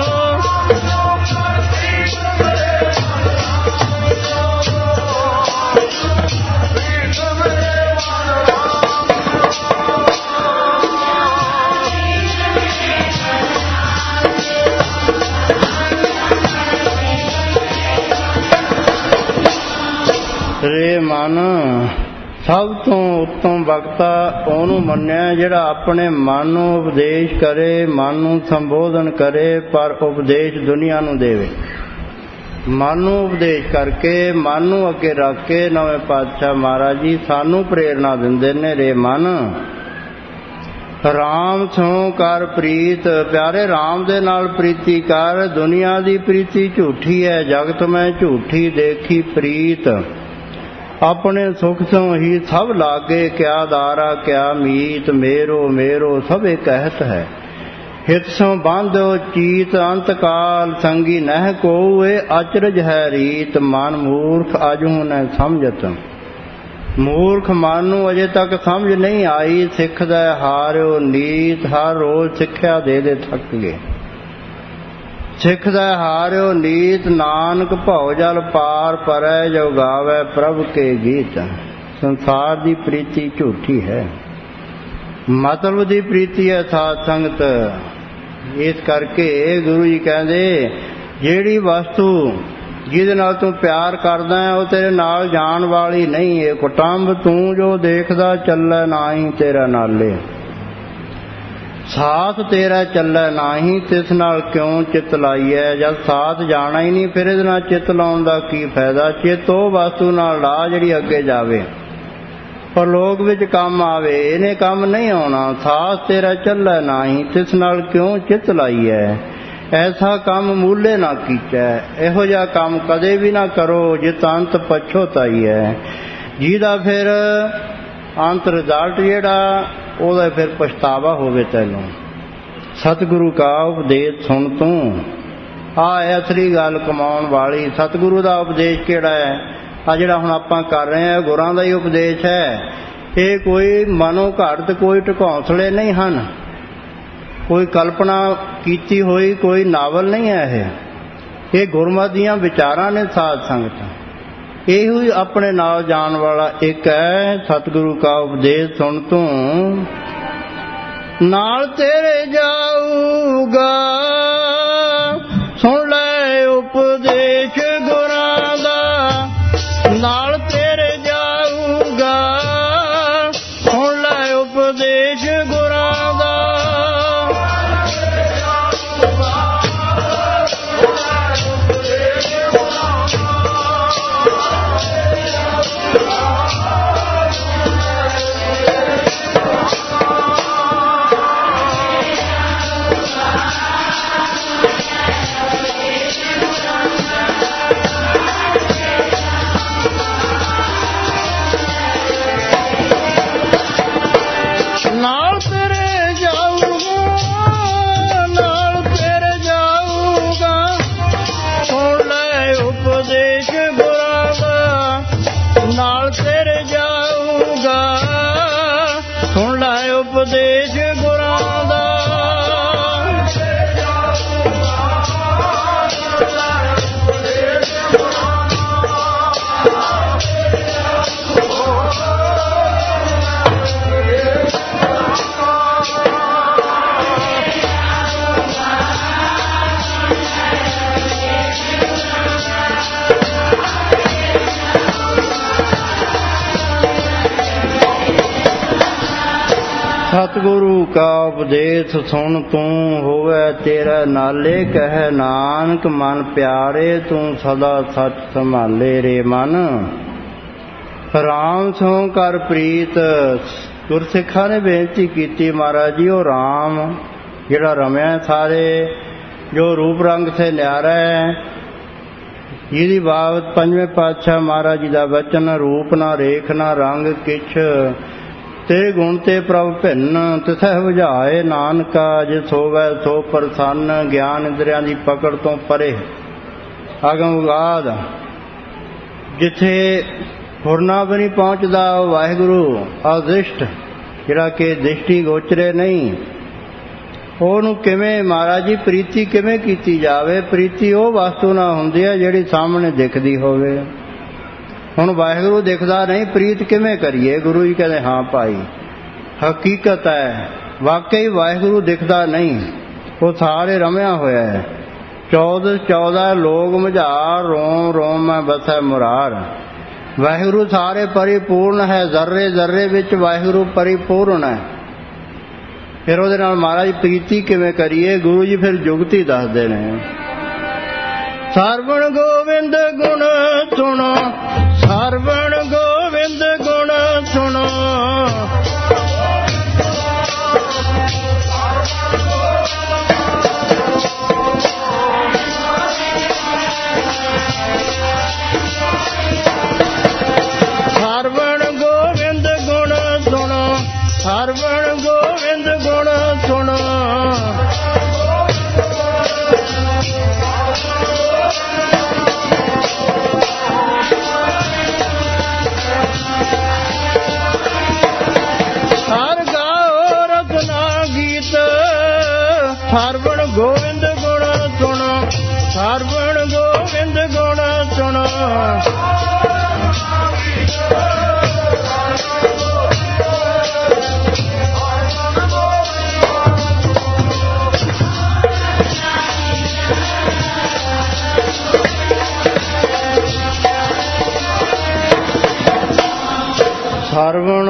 ਰੇ ਮਨ, ਸਭ ਤੋਂ ਉੱਤਮ ਵਕਤਾ ਉਹਨੂੰ ਮੰਨਿਆ ਜਿਹੜਾ ਆਪਣੇ ਮਨ ਨੂੰ ਉਪਦੇਸ਼ ਕਰੇ, ਮਨ ਨੂੰ ਸੰਬੋਧਨ ਕਰੇ, ਪਰ ਉਪਦੇਸ਼ ਦੁਨੀਆ ਨੂੰ ਦੇਵੇ। ਮਨ ਨੂੰ ਉਪਦੇਸ਼ ਕਰਕੇ, ਮਨ ਨੂੰ ਅੱਗੇ ਰੱਖ ਕੇ ਨਵੇਂ ਪਾਤਸ਼ਾਹ ਮਹਾਰਾਜ ਜੀ ਸਾਨੂੰ ਪ੍ਰੇਰਨਾ ਦਿੰਦੇ ਨੇ। ਰੇ ਮਨ, ਰਾਮ ਸੋਂ ਕਰ ਪ੍ਰੀਤ। ਪਿਆਰੇ ਰਾਮ ਦੇ ਨਾਲ ਪ੍ਰੀਤੀ ਕਰ। ਦੁਨੀਆ ਦੀ ਪ੍ਰੀਤੀ ਝੂਠੀ ਹੈ, ਜਗਤ ਮੈਂ ਝੂਠੀ ਦੇਖੀ ਪ੍ਰੀਤ। ਆਪਣੇ ਸੁਖ ਸੋਂ ਹੀ ਸਭ ਲਾਗੇ, ਕਿਆ ਦਾਰਾ ਕਿਆ ਮੀਤ। ਮੇਰੋ ਮੇਰੋ ਸਭੇ ਕਹਿਤ ਹੈ, ਹਿਤ ਸੋਂ ਬਾਂਧੋ ਚੀਤ। ਅੰਤ ਕਾਲ ਸੰਗੀ ਨਹਿ ਕੋਏ, ਅਚਰਜ ਹੈ ਰੀਤ। ਮਨ ਮੂਰਖ ਅਜੂ ਨ ਸਮਝਤ। ਮੂਰਖ ਮਨ ਨੂੰ ਅਜੇ ਤੱਕ ਸਮਝ ਨਹੀਂ ਆਈ। ਸਿੱਖਦਾ ਹਾਰਿਓ ਨੀਤ, ਹਰ ਰੋਜ਼ ਸਿੱਖਿਆ ਦੇ ਦੇ ਥੱਕ ਗਏ। ਸਿੱਖਦਾ ਹਾਰਿਓ ਨੀਤ, ਨਾਨਕ ਭਉ ਜਲ ਪਾਰ ਪਰੈ, ਜੋ ਗਾਵੈ ਪ੍ਰਭ ਕੇ ਗੀਤ। ਸੰਸਾਰ ਦੀ ਪ੍ਰੀਤੀ ਝੂਠੀ ਹੈ, ਮਤਲਬ ਦੀ ਪ੍ਰੀਤੀ ਹੈ ਸਾਧ ਸੰਗਤ। ਇਸ ਕਰਕੇ ਗੁਰੂ ਜੀ ਕਹਿੰਦੇ ਜਿਹੜੀ ਵਸਤੂ ਜਿਹਦੇ ਨਾਲ ਤੂੰ ਪਿਆਰ ਕਰਦਾ ਹੈ ਉਹ ਤੇਰੇ ਨਾਲ ਜਾਣ ਵਾਲੀ ਨਹੀਂ। ਇਹ ਕੁਟੰਬ ਤੂੰ ਜੋ ਦੇਖਦਾ ਚੱਲੈ ਨਾਹੀਂ ਤੇਰਾ ਨਾਲੇ, ਸਾਥ ਤੇਰਾ ਚੱਲੈ ਨਾਹੀਂ ਤਿਸ ਨਾਲ ਕਿਉਂ ਚਿੱਤ ਲਾਈਐ। ਜਦ ਸਾਥ ਜਾਣਾ ਹੀ ਨਹੀਂ ਫਿਰ ਇਹਦੇ ਨਾਲ ਚਿੱਤ ਲਾਉਣ ਦਾ ਕੀ ਫਾਇਦਾ। ਚਿੱਤ ਉਹ ਵਸਤੂ ਨਾਲ ਲਾ ਜਿਹੜੀ ਅੱਗੇ ਜਾਵੇ, ਪਰਲੋਕ ਵਿੱਚ ਕੰਮ ਆਵੇ। ਇਹਨੇ ਕੰਮ ਨਹੀਂ ਆਉਣਾ। ਸਾਥ ਤੇਰਾ ਚੱਲੈ ਨਾਹੀਂ ਤਿਸ ਨਾਲ ਕਿਉਂ ਚਿੱਤ ਲਾਈਐ। ਐਸਾ ਕੰਮ ਮੂਲੇ ਨਾ ਕੀਚੈ। ਇਹੋ ਜਿਹਾ ਕੰਮ ਕਦੇ ਵੀ ਨਾ ਕਰੋ ਜਿਤ ਅੰਤ ਪਛੋਤਾਈ ਹੈ, ਜਿਹਦਾ ਫਿਰ ਅੰਤ ਰਿਜ਼ਲਟ ਜਿਹੜਾ ਉਹਦਾ ਫਿਰ ਪਛਤਾਵਾ ਹੋਵੇ ਤੈਨੂੰ। ਸਤਿਗੁਰੂ ਕਾ ਉਪਦੇਸ਼ ਸੁਣ ਤੂੰ, ਆਹ ਅਸਲੀ ਗੱਲ ਕਮਾਉਣ ਵਾਲੀ। ਸਤਿਗੁਰੂ ਦਾ ਉਪਦੇਸ਼ ਕਿਹੜਾ ਹੈ? ਆ ਜਿਹੜਾ ਹੁਣ ਆਪਾਂ ਕਰ ਰਹੇ ਹਾਂ ਗੁਰਾਂ ਦਾ ਹੀ ਉਪਦੇਸ਼ ਹੈ। ਇਹ ਕੋਈ ਮਨੋਂ ਘੜਤ ਕੋਈ ਢਕੌਂਸਲੇ ਨਹੀਂ ਹਨ, ਕੋਈ ਕਲਪਨਾ ਕੀਤੀ ਹੋਈ ਕੋਈ ਨਾਵਲ ਨਹੀਂ ਹੈ। ਇਹ ਗੁਰਮਤਿ ਦੀਆਂ ਵਿਚਾਰਾਂ ਨੇ ਸਾਧ ਸੰਗਤ। ਇਹੋ ਹੀ ਆਪਣੇ ਨਾਲ ਜਾਣ ਵਾਲਾ ਇੱਕ ਹੈ। ਸਤਿਗੁਰੂ ਕਾ ਉਪਦੇਸ਼ ਸੁਣ ਤੂੰ, ਨਾਲ ਤੇਰੇ ਜਾਊਗਾ। ਸੁਣ ਲੈ ਉਪਦੇਸ਼ ਗੁਰਾਂ ਦਾ, ਨਾਲ ਤੇਰੇ ਜਾਊਗਾ। ਸੁਣ ਲੈ ਉਪਦੇਸ਼ ਗੁਰਾਂ ਦਾ। ਉਪਦੇਸ਼ ਗੁਰਾਂ ਦਾ। ਸਤਿਗੁਰੂ ਕਾ ਉਪਦੇਸ਼ ਸੁਣ ਤੂੰ, ਹੋਵੇ ਤੇਰਾ ਨਾਲੇ। ਕਹਿ ਨਾਨਕ ਮਨ ਪਿਆਰੇ, ਤੂੰ ਸਦਾ ਸੱਚ ਸੰਭਾਲੇ। ਰੇ ਮਨ ਰਾਮ ਸੋਂ ਕਰ ਪ੍ਰੀਤ। ਗੁਰਸਿੱਖਾਂ ਨੇ ਬੇਨਤੀ ਕੀਤੀ ਮਹਾਰਾਜ ਜੀ, ਉਹ ਰਾਮ ਜਿਹੜਾ ਰਮਿਆ ਸਾਰੇ, ਜੋ ਰੂਪ ਰੰਗ ਸੇ ਨਿਆਰਾ ਹੈ, ਜਿਹਦੀ ਬਾਬਤ ਪੰਜਵੇਂ ਪਾਤਸ਼ਾਹ ਮਹਾਰਾਜ ਜੀ ਦਾ ਵਚਨ, ਰੂਪ ਨਾ ਰੇਖ ਨਾ ਰੰਗ ਕਿਛ, ਤੇਰੇ ਗੁਣ ਤੇ ਪ੍ਰਭ ਭਿੰਨ, ਤਿਸਹਿ ਬੁਝਾਏ ਨਾਨਕਾ। ਜਿਸ ਹੋਵੈ ਸੋ ਪ੍ਰਸੰਨ, ਗਿਆਨ ਇੰਦਰੀਆਂ ਦੀ ਪਕੜ ਤੋਂ ਪਰੇ, ਅਗਮ ਉਗਾਦ ਜਿੱਥੇ ਹੁਰਨਾ ਵੀ ਨਹੀਂ ਪਹੁੰਚਦਾ। ਵਾਹਿਗੁਰੂ ਅਦ੍ਰਿਸ਼ਟ ਜਿਹੜਾ ਕਿ ਦ੍ਰਿਸ਼ਟੀ ਗੋਚਰੇ ਨਹੀਂ, ਉਹਨੂੰ ਕਿਵੇਂ ਮਹਾਰਾਜ ਜੀ ਪ੍ਰੀਤੀ ਕਿਵੇਂ ਕੀਤੀ ਜਾਵੇ? ਪ੍ਰੀਤੀ ਉਹ ਵਸਤੂ ਨਾਲ ਹੁੰਦੀ ਹੈ ਜਿਹੜੀ ਸਾਹਮਣੇ ਦਿਖਦੀ ਹੋਵੇ। ਹੁਣ ਵਾਹਿਗੁਰੂ ਦਿਖਦਾ ਨਹੀਂ, ਪ੍ਰੀਤ ਕਿਵੇਂ ਕਰੀਏ? ਗੁਰੂ ਜੀ ਕਹਿੰਦੇ ਹਾਂ ਭਾਈ, ਹਕੀਕਤ ਹੈ ਵਾਕਈ ਵਾਹਿਗੁਰੂ ਦਿਖਦਾ ਨਹੀਂ, ਉਹ ਸਾਰੇ ਰਮਿਆ ਹੋਇਆ ਹੈ। 14 ਲੋਕ ਮਝਾਰ, ਰੋਮ ਰੋਮ ਮੈਂ ਬਸੈ ਮੁਰਾਰ। ਵਾਹਿਗੁਰੂ ਸਾਰੇ ਪਰਿਪੂਰਨ ਹੈ, ਜ਼ਰਰੇ ਜ਼ਰਰੇ ਵਿੱਚ ਵਾਹਿਗੁਰੂ ਪਰਿਪੂਰਨ ਹੈ। ਫਿਰ ਉਹਦੇ ਨਾਲ ਮਹਾਰਾਜ ਪ੍ਰੀਤੀ ਕਿਵੇਂ ਕਰੀਏ? ਗੁਰੂ ਜੀ ਫਿਰ ਜੁਗਤੀ ਦੱਸਦੇ ਨੇ। ਸਰਵਣ ਗੋਬਿੰਦ ਗੁਣ ਸੁਣੋ, ਸਰਵਣ ਗੋਬਿੰਦ ਗੁਣ ਸੁਣੋ। ਸਰਵਣ ਗੋਬਿੰਦ ਗੁਣ ਸੁਣੋ, ਸਰਵਣ ਗੋਬਿੰਦ ਗੁਣ ਸੁਣੋ। ਸਰਵਣ ਗੋਬਿੰਦ ਗੁਣ ਸੁਣੋ। ਸਰਵਣ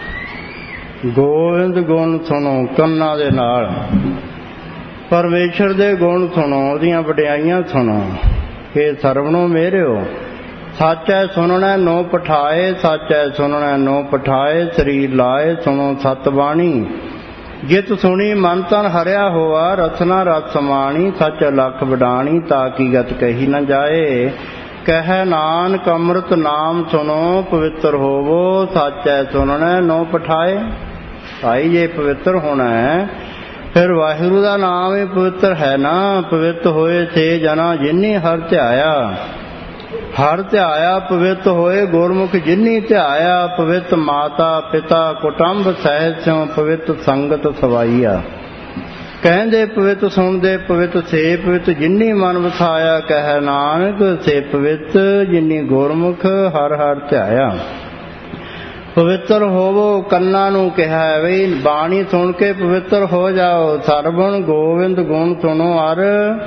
ਗੋਬਿੰਦ ਗੁਣ ਸੁਣੋ, ਕੰਨਾਂ ਦੇ ਨਾਲ ਪਰਮੇਸ਼ਰ ਦੇ ਗੁਣ ਸੁਣੋ, ਉਹਦੀਆਂ ਵਡਿਆਈਆਂ ਸੁਣੋ। ਇਹ ਸਰਵਣੋ ਮੇਰਿਓ, ਸੱਚ ਹੈ ਸੁਣਨਾ ਨੋ ਪਠਾਏ, ਸੱਚ ਹੈ ਸੁਣਨਾ ਨੋ ਪਠਾਏ, ਸਰੀਰ ਲਾਏ ਸੁਣੋ ਸਤ ਬਾਣੀ। ਜਿਤ ਸੁਣੀ ਮਨ ਤਨ ਹਰਿਆ ਹੋਆ, ਰਸਨਾ ਰਸ ਸਮਾਣੀ, ਸੱਚ ਲਖ ਵਡਾਣੀ, ਤਾ ਕੀ ਗਤ ਕਹੀ ਨ ਜਾਏ। ਕਹਿ ਨਾਨਕ ਅੰਮ੍ਰਿਤ ਨਾਮ ਸੁਣੋ, ਪਵਿੱਤਰ ਹੋਵੋ, ਸੱਚ ਹੈ ਸੁਣਨਾ ਨੋ ਪਠਾਏ। ਭਾਈ ਜੇ ਪਵਿੱਤਰ ਹੋਣਾ ਹੈ ਫਿਰ ਵਾਹਿਗੁਰੂ ਦਾ ਨਾਮ ਹੀ ਪਵਿੱਤਰ ਹੈ ਨਾ। ਪਵਿੱਤ ਹੋਏ ਸੇ ਜਨਾ ਜਿਨੀ ਹਰ ਧਿਆਇਆ, ਹਰ ਧਿਆਇਆ ਪਵਿੱਤ ਹੋਏ ਗੁਰਮੁਖ ਜਿਨੀ ਧਿਆਇਆ। ਪਵਿੱਤ ਮਾਤਾ ਪਿਤਾ ਕੁਟੰਬ ਸਹਿਜ ਸਿਉ, ਪਵਿੱਤ ਸੰਗਤ ਸਵਾਈਆ। ਕਹਿੰਦੇ ਪਵਿੱਤ ਸੁਣਦੇ ਪਵਿੱਤ ਸੇ, ਪਵਿੱਤ ਜਿਨੀ ਮਨ ਵਸਾਇਆ। ਕਹਿ ਨਾਨਕ ਸੇ ਪਵਿੱਤ ਜਿਨੀ ਗੁਰਮੁਖ ਹਰ ਹਰ ਧਿਆਇਆ। ਪਵਿੱਤਰ ਹੋਵੋ ਕੰਨਾਂ ਨੂੰ ਕਿਹਾ ਵੀ ਬਾਣੀ ਸੁਣ ਕੇ ਪਵਿੱਤਰ ਹੋ ਜਾਓ। ਸਰਵਣ ਗੋਬਿੰਦ ਗੁਣ ਸੁਣੋ ਅਰ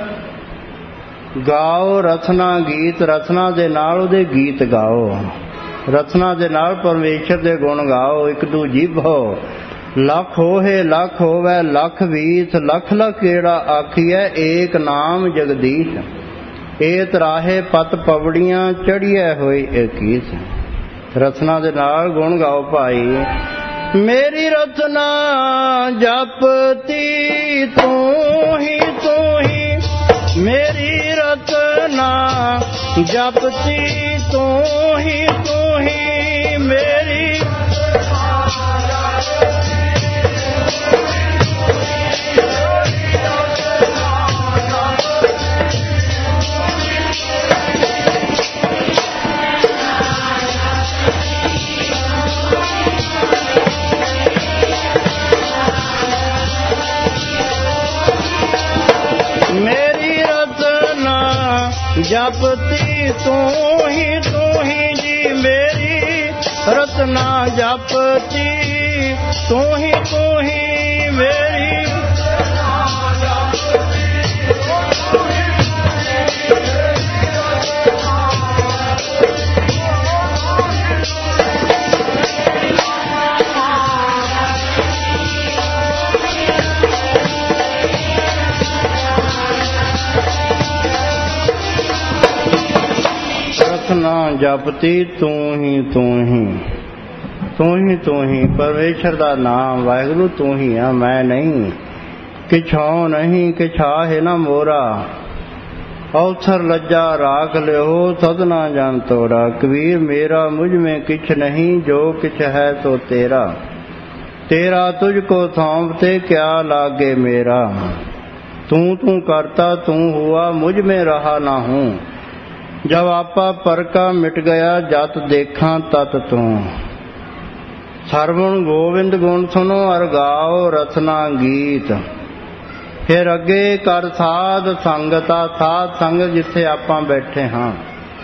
ਗਾਓ ਰਸਨਾ ਗੀਤ, ਰਸਨਾ ਦੇ ਨਾਲ ਉਹਦੇ ਗੀਤ ਗਾਓ, ਰਸਨਾ ਦੇ ਨਾਲ ਪਰਮੇਸ਼ਰ ਦੇ ਗੁਣ ਗਾਓ। ਇੱਕ ਦੂ ਜੀਭੋ ਲੱਖ ਹੋਏ ਲੱਖ ਹੋਵੇ, ਲੱਖ ਵੀਸ ਲੱਖ ਲੱਖ ਕਿਹੜਾ ਆਖੀਐ, ਏਕ ਨਾਮ ਜਗਦੀਸ਼। ਏਤ ਰਾਹੇ ਪਤ ਪਵੜੀਆਂ ਚੜੀਐ ਹੋਈ ਏਕੀਸ। ਰਸਨਾ ਦੇ ਨਾਲ ਗੁਣ ਗਾਓ ਭਾਈ। ਮੇਰੀ ਰਸਨਾ ਜਪਤੀ ਤੂੰ ਹੀ ਮੇਰੀ ਰਸਨਾ ਜਪਤੀ ਤੂੰ ਹੀ ਮੇਰੀ। ਜਪਤੀ ਤੂੰ ਹੀ ਜੀ ਮੇਰੀ ਰਤਨਾ, ਜਪਤੀ ਤੂੰ ਹੀ ਮੇਰੀ। ਰਤਨਾ ਜਪਤੀ ਤੂੰ ਹੀ ਪਰਮੇਸ਼ਰ ਦਾ ਨਾਮ ਵਾਹਿਗੁਰੂ ਤੂੰ ਹੀ ਆ, ਮੈਂ ਨਹੀਂ। ਕਿਛਾਉ ਨਹੀਂ ਕਿਛਾਹੇ ਨਾ ਮੋਰਾ, ਅਵਸਰ ਲੱਜਾ ਰਾਖ ਲਿਓ ਸਦਨਾ ਜਨ ਤੋੜਾ। ਕਬੀਰ ਮੇਰਾ ਮੁਝ में किछ नहीं, जो किछ है सो तेरा। तेरा तुझको सौंपते क्या लागे मेरा। तू करता तू हुआ, मुझ में रहा ना हूँ। जब आपा पर का मिट गया, जत देखा तत तू। ਸਰਵਣ ਗੋਬਿੰਦ ਗੁਣ ਸੁਣੋ ਅਰ ਗਾਓ ਰਸਨਾ ਗੀਤ। ਫਿਰ ਅੱਗੇ ਕਰ ਸਾਧ ਸੰਗਤਾ, ਸਾਧ ਸੰਗਤ ਜਿੱਥੇ ਆਪਾਂ ਬੈਠੇ ਹਾਂ।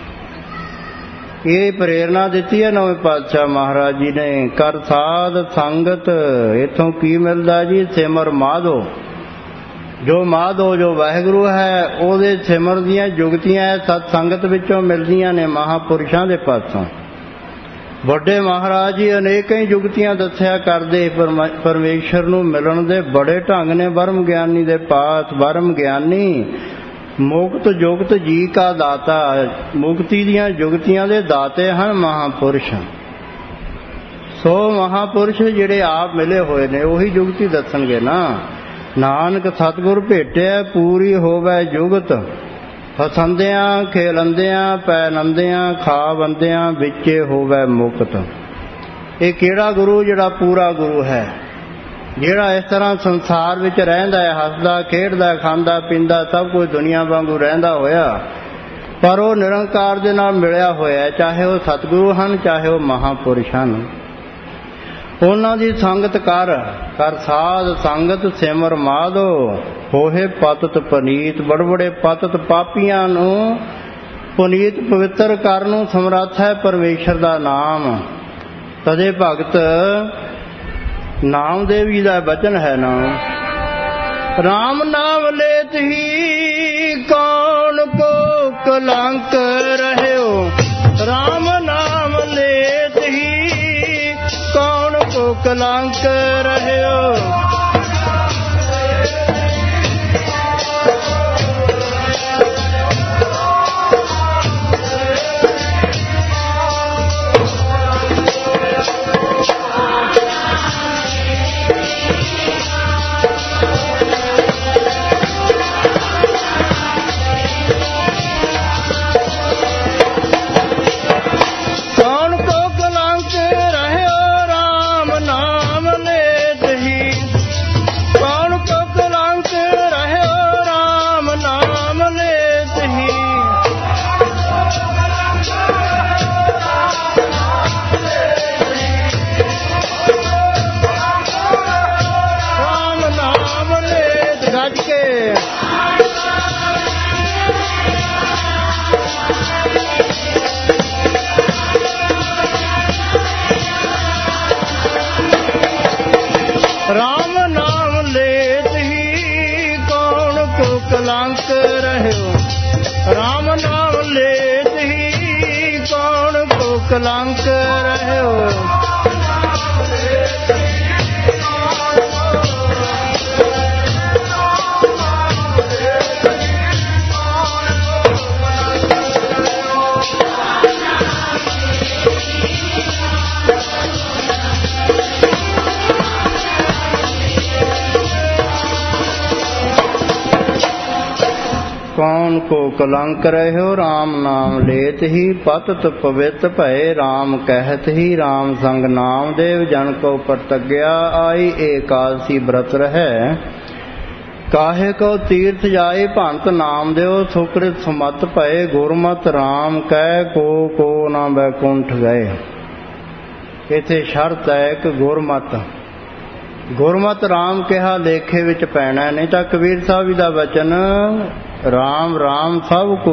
ਇਹ ਪ੍ਰੇਰਣਾ ਦਿੱਤੀ ਹੈ ਨਵੇਂ ਪਾਤਸ਼ਾਹ ਮਹਾਰਾਜ ਜੀ ਨੇ। ਕਰ ਸਾਧ ਸੰਗਤ, ਇੱਥੋਂ ਕੀ ਮਿਲਦਾ ਜੀ? ਸਿਮਰ ਮਾਧੋ। ਜੋ ਮਾਧੋ ਜੋ ਵਾਹਿਗੁਰੂ ਹੈ ਉਹਦੇ ਸਿਮਰ ਦੀਆਂ ਜੁਗਤੀਆਂ ਸਤ ਸੰਗਤ ਵਿੱਚੋਂ ਮਿਲਦੀਆਂ ਨੇ, ਮਹਾਂਪੁਰਸ਼ਾਂ ਦੇ ਪਾਸੋਂ। ਵੱਡੇ ਮਹਾਰਾਜ ਜੀ ਅਨੇਕਾਂ ਹੀ ਜੁਗਤੀਆਂ ਦੱਸਿਆ ਕਰਦੇ ਪਰਮੇਸ਼ਰ ਨੂੰ ਮਿਲਣ ਦੇ ਬੜੇ ਢੰਗ ਨੇ। ਬਰਮ ਗਿਆਨੀ ਦੇ ਪਾਸ, ਬਰਮ ਗਿਆਨੀ ਮੁਕਤ ਜੁਗਤ ਜੀ ਕਾ ਦਾਤਾ, ਮੁਕਤੀ ਦੀਆਂ ਜੁਗਤੀਆਂ ਦੇ ਦਾਤੇ ਹਨ ਮਹਾਂਪੁਰਸ਼। ਸੋ ਮਹਾਂਪੁਰਸ਼ ਜਿਹੜੇ ਆਪ ਮਿਲੇ ਹੋਏ ਨੇ ਉਹੀ ਜੁਗਤੀ ਦੱਸਣਗੇ ਨਾ। ਨਾਨਕ ਸਤਿਗੁਰ ਭੇਟਿਆ ਪੂਰੀ ਹੋਵੇ ਜੁਗਤ, ਹਸੰਦਿਆਂ ਖੇਲੰਦਿਆਂ ਪੈਨੰਦਿਆਂ ਖਾ ਬੰਦਿਆਂ ਵਿੱਚੇ ਹੋਵੇ ਮੁਕਤ। ਇਹ ਕਿਹੜਾ ਗੁਰੂ? ਜਿਹੜਾ ਪੂਰਾ ਗੁਰੂ ਹੈ, ਜਿਹੜਾ ਇਸ ਤਰ੍ਹਾਂ ਸੰਸਾਰ ਵਿੱਚ ਰਹਿੰਦਾ ਹੈ, ਹੱਸਦਾ ਖੇਡਦਾ ਖਾਂਦਾ ਪੀਂਦਾ ਸਭ ਕੁਝ ਦੁਨੀਆ ਵਾਂਗੂ ਰਹਿੰਦਾ ਹੋਇਆ, ਪਰ ਉਹ ਨਿਰੰਕਾਰ ਦੇ ਨਾਲ ਮਿਲਿਆ ਹੋਇਆ। ਚਾਹੇ ਉਹ ਸਤਿਗੁਰੂ ਹਨ, ਚਾਹੇ ਉਹ ਮਹਾਂਪੁਰਸ਼ ਹਨ। ਉਹਨਾਂ ਦੀ ਸੰਗਤ ਕਰ ਸਾਧ ਸੰਗਤ ਸਿਮਰ ਮਾਧੋ। ਹੋਏ ਪਤਿਤ ਪਨੀਤ। ਬੜੇ ਬੜੇ ਪਤਿਤ ਪਾਪੀਆਂ ਨੂੰ ਪੁਨੀਤ ਪਵਿੱਤਰ ਕਰਨ ਨੂੰ ਸਮਰੱਥ ਹੈ ਪਰਮੇਸ਼ਰ ਦਾ ਨਾਮ। ਤਦੇ ਭਗਤ ਨਾਮਦੇਵ ਜੀ ਦਾ ਬਚਨ ਹੈ ਨਾ, ਰਾਮ ਨਾਮ ਲੇਤ ਹੀ ਕੌਣ ਕੋ ਕਲੰਕ ਰਹਿਓ। ਰਾਮ ਨਾਮ ਲੇਤ ਹੀ ਕੌਣ ਕੋ ਕਲੰਕ ਰਹਿਓ। ਕਲੰਕ ਰਹਿਓ। कौन को कलंक रहो राम नाम लेत ही। पतत पवित भय राम कहत ही। राम संग नाम देव जन को प्रतज्ञा आई। एकादशी व्रत रहे काहे को तीर्थ जाए। भंत नाम देव सुकृत सुमत भय। गुरमत राम कह को ना बैकुंठ गए। इथे शर्त है कि गुरमत राम कहा लेखे विच पैना। नहीं तो कबीर साहब जी दा वचन राम राम सब को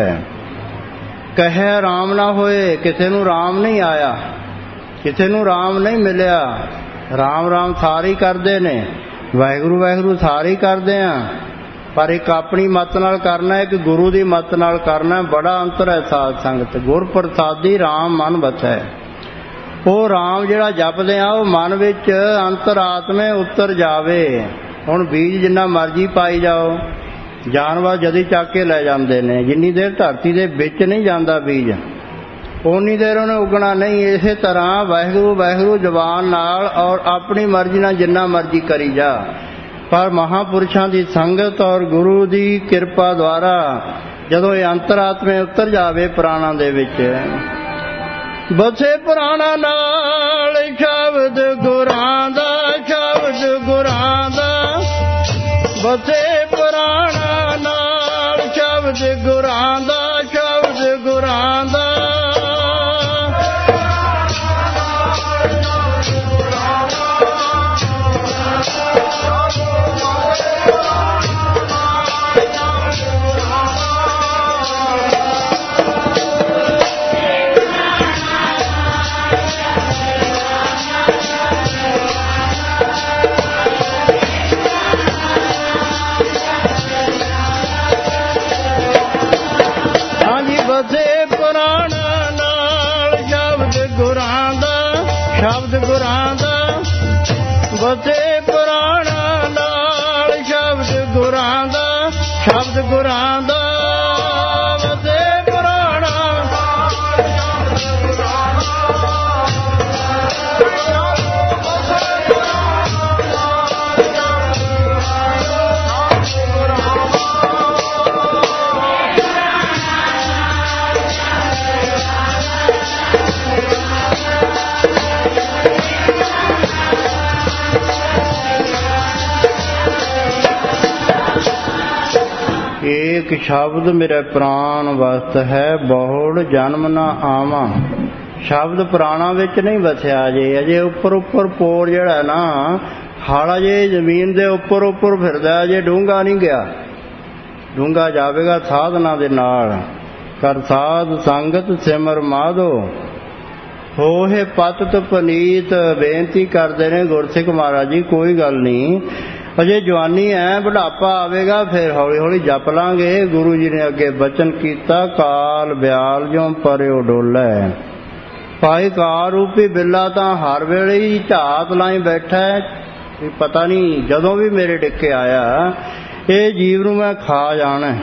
कहे राम ना होए। किसी नूं राम नहीं आया, किसी नूं राम नहीं मिलिया। राम राम सारे ही करते ने, वाहिगुरू वाहिगुरू सारे ही करते हैं, पर एक अपनी मत नाल करना, एक गुरु की मत नाल करना। बड़ा अंतर है साध संगत। गुर प्रसादी राम मन बसै। वो राम जिहड़ा जपदे आ वो मन विच अंतरात्मे उतर जावे। हुण बीज जिन्ना मर्जी पाई जाओ, जानवर जदी चक के लै जाते हैं। जिन्नी देर धरती दे विच नहीं जाता बीज, उन्नी देर उन्हें उगना नहीं। इस तरह वाहिगुरू वाहिगुरू जबान नाल और अपनी मर्जी नाल जिन्ना मर्जी करी जा, पर महापुरुषों की संगत और गुरु की कृपा द्वारा जदों ये अंतरात्मे उतर जावे प्राणा दे विच, बसे प्राणा नाल शब्द गुरां दा, शब्द गुरां दा। बसे प्राणा नाल शब्द गुरां दा, शब्द गुरां दा। शब्द गुरां दा, बसे पुराणा नाल शब्द गुरां दा, शब्द गुरां दा। बसे पुराणा एक शब्द मेरे प्राण वस्त है, बहुड़ जन्म ना आवा। शब्द प्राणा विच नहीं वसिया जे, अजे उपर उपर पोर जिहड़ा ना ਹਾਲਾ ਜੇ ਜ਼ਮੀਨ ਦੇ ਉੱਪਰ ਫਿਰਦਾ, ਜੇ ਡੂੰਘਾ ਨਹੀਂ ਗਿਆ। ਡੂੰਘਾ ਜਾਵੇਗਾ ਸਾਧਨਾ ਦੇ ਨਾਲ। ਕਰ ਸਾਧ ਸੰਗਤ ਸਿਮਰ ਮਾਧੋ ਹੋਏ ਪਤਿਤ ਪਨੀਤ। ਬੇਨਤੀ ਕਰਦੇ ਨੇ ਗੁਰਸਿੱਖ ਮਹਾਰਾਜ ਜੀ, ਕੋਈ ਗੱਲ ਨਹੀਂ, ਅਜੇ ਜਵਾਨੀ ਹੈ, ਬੁਢਾਪਾ ਆਵੇਗਾ, ਫਿਰ ਹੌਲੀ ਹੌਲੀ ਜਪ ਲਾਂਗੇ। ਗੁਰੂ ਜੀ ਨੇ ਅੱਗੇ ਬਚਨ ਕੀਤਾ, ਕਾਲ ਬਿਆਲ ਜਿਉ ਪਰਿਓ ਡੋਲੇ। ਭਾਈ ਕਾਲ ਰੂਪੀ ਬਿੱਲਾ ਤਾਂ ਹਰ ਵੇਲੇ ਹੀ ਝਾਤ ਲਾਈ ਬੈਠਾ, ਵੀ ਪਤਾ ਨਹੀਂ ਜਦੋਂ ਵੀ ਮੇਰੇ ਡਿੱਕੇ ਆਇਆ ਇਹ ਜੀਵ ਨੂੰ ਮੈਂ ਖਾ ਜਾਣਾ।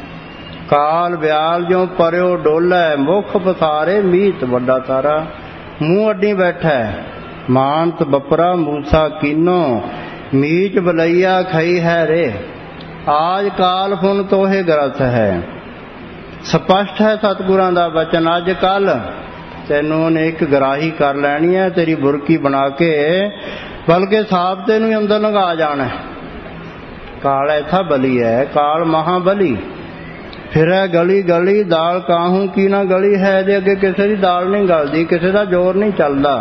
ਕਾਲ ਬਿਆਲ ਜਿਉ ਪਰਿਓ ਡੋਲੇ। ਮੁਖ ਪਸਾਰੇ ਮੀਤ ਵੱਡਾ ਸਾਰਾ, ਮੂੰਹ ਅੱਡੀ ਬੈਠਾ। ਮਾਨਤ ਬਪਰਾ ਮੂਸਾ ਕੀਨੋ, ਮੀਚ ਬਲਈਆ ਖਈ ਹੈ ਰੇ। ਆਜ ਕਾਲ ਫੁਨ ਤੋਹੇ ਗਰਸ ਹੈ। ਸਪਸ਼ਟ ਹੈ ਸਤਿਗੁਰਾਂ ਦਾ ਬਚਨ। ਅੱਜ ਕੱਲ ਤੈਨੂੰ ਉਹਨੇ ਇੱਕ ਗਰਾਹੀ ਕਰ ਲੈਣੀ ਹੈ, ਤੇਰੀ ਬੁਰਕੀ ਬਣਾ ਕੇ, ਬਲਕਿ ਸਾਬਤੇ ਨੂੰ ਹੀ ਅੰਦਰ ਲੰਘਾ ਜਾਣਾ। ਕਾਲ ਐਥਾ ਬਲੀ ਹੈ, ਕਾਲ ਮਹਾਬਲੀ। ਫਿਰੈ ਗਲੀ ਗਲੀ ਦਾਲ ਕਾਹੂ ਕੀ ਨਾ ਗਲੀ ਹੈ। ਇਹਦੇ ਅੱਗੇ ਕਿਸੇ ਦੀ ਦਾਲ ਨਹੀਂ ਗਲਦੀ, ਕਿਸੇ ਦਾ ਜ਼ੋਰ ਨਹੀਂ ਚੱਲਦਾ।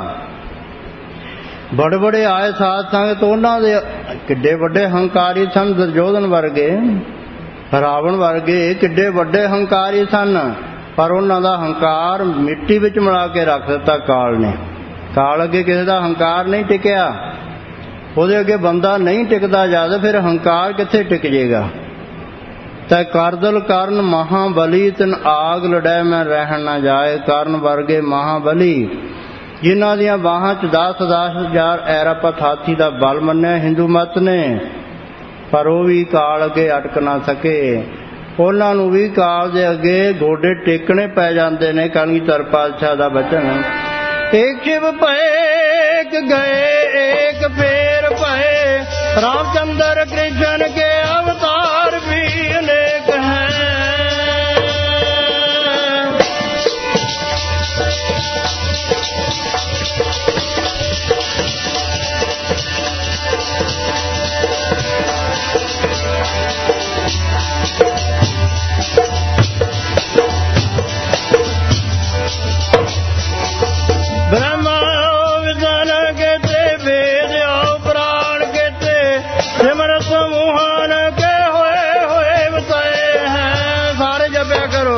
ਬੜੇ ਬੜੇ ਆਏ ਸਾਧ ਸੰਗਤ, ਉਹਨਾਂ ਦੇ ਕਿੱਡੇ ਵੱਡੇ ਹੰਕਾਰੀ ਸਨ। ਦੁਰਯੋਧਨ ਵਰਗੇ, ਰਾਵਣ ਵਰਗੇ ਕਿੱਡੇ ਵੱਡੇ ਹੰਕਾਰੀ ਸਨ, ਪਰ ਉਹਨਾਂ ਦਾ ਹੰਕਾਰ ਮਿੱਟੀ ਵਿੱਚ ਮਿਲਾ ਕੇ ਰੱਖ ਦਿੱਤਾ ਕਾਲ ਨੇ। ਕਾਲ ਅੱਗੇ ਕਿਸੇ ਦਾ ਹੰਕਾਰ ਨਹੀਂ ਟਿਕਿਆ, ਉਹਦੇ ਅੱਗੇ ਬੰਦਾ ਨਹੀਂ ਟਿਕਦਾ ਜਦ, ਫਿਰ ਹੰਕਾਰ ਕਿੱਥੇ ਟਿਕ ਜੇਗਾ। ਤੈ ਕਰਦਲ ਕਰਨ ਮਹਾਬਲੀ, ਤਨ ਆਗ ਲੜੈ ਮੈਂ ਰਹਿਣ ਨਾ ਜਾਏ। ਕਰਨ ਵਰਗੇ ਮਹਾਬਲੀ, ਜਿਨ੍ਹਾਂ ਦੀਆਂ ਬਾਹਾਂ 'ਚ 10,000 ਐਰਾਪਤ ਹਾਥੀ ਦਾ ਬਲ ਮੰਨਿਆ ਹਿੰਦੂ ਮਤ ਨੇ, ਪਰ ਉਹ ਵੀ ਕਾਲ ਅੱਗੇ ਅਟਕ ਨਾ ਸਕੇ। ਉਹਨਾਂ ਨੂੰ ਵੀ ਕਾਲ ਦੇ ਅੱਗੇ ਗੋਡੇ ਟੇਕਣੇ ਪੈ ਜਾਂਦੇ ਨੇ। ਕਲਗੀਧਰ ਪਾਤਸ਼ਾਹ ਦਾ ਬਚਨ, ਏਕ ਸ਼ਿਵ ਭਏ ਏਕ ਗਏ ਏਕ ਫੇਰ ਭਏ। ਰਾਮਚੰਦਰ ਕ੍ਰਿਸ਼ਨ ਕੇ ਅਵਤਾਰ ਵੀ ਅਨੇਕ ਹੈ। ब्रह्मा विधान कहते, वेद आओ पुराण कहते, सिमर समूहान के होए बताए हैं। सारे जपया करो।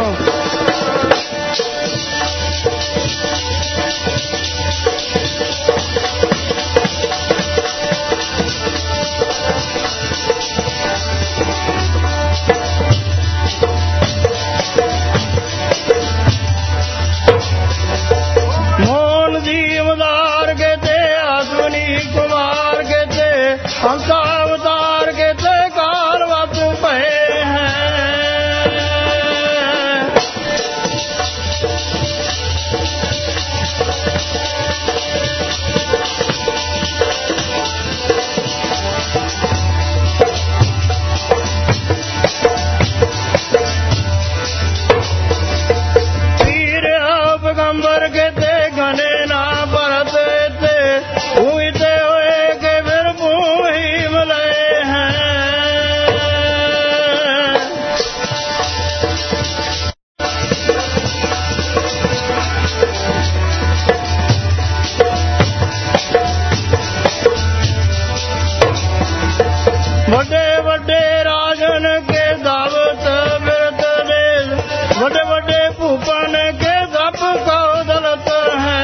अवतार के ते काल वत भये हैं। पीर पैगंबर के ते घने ना भरत ते हुई ते होए के फिर ही मिले हैं। बड़े बड़े राजन के दावत बिरत दे, बड़े बड़े भूपन के दप को दलत है।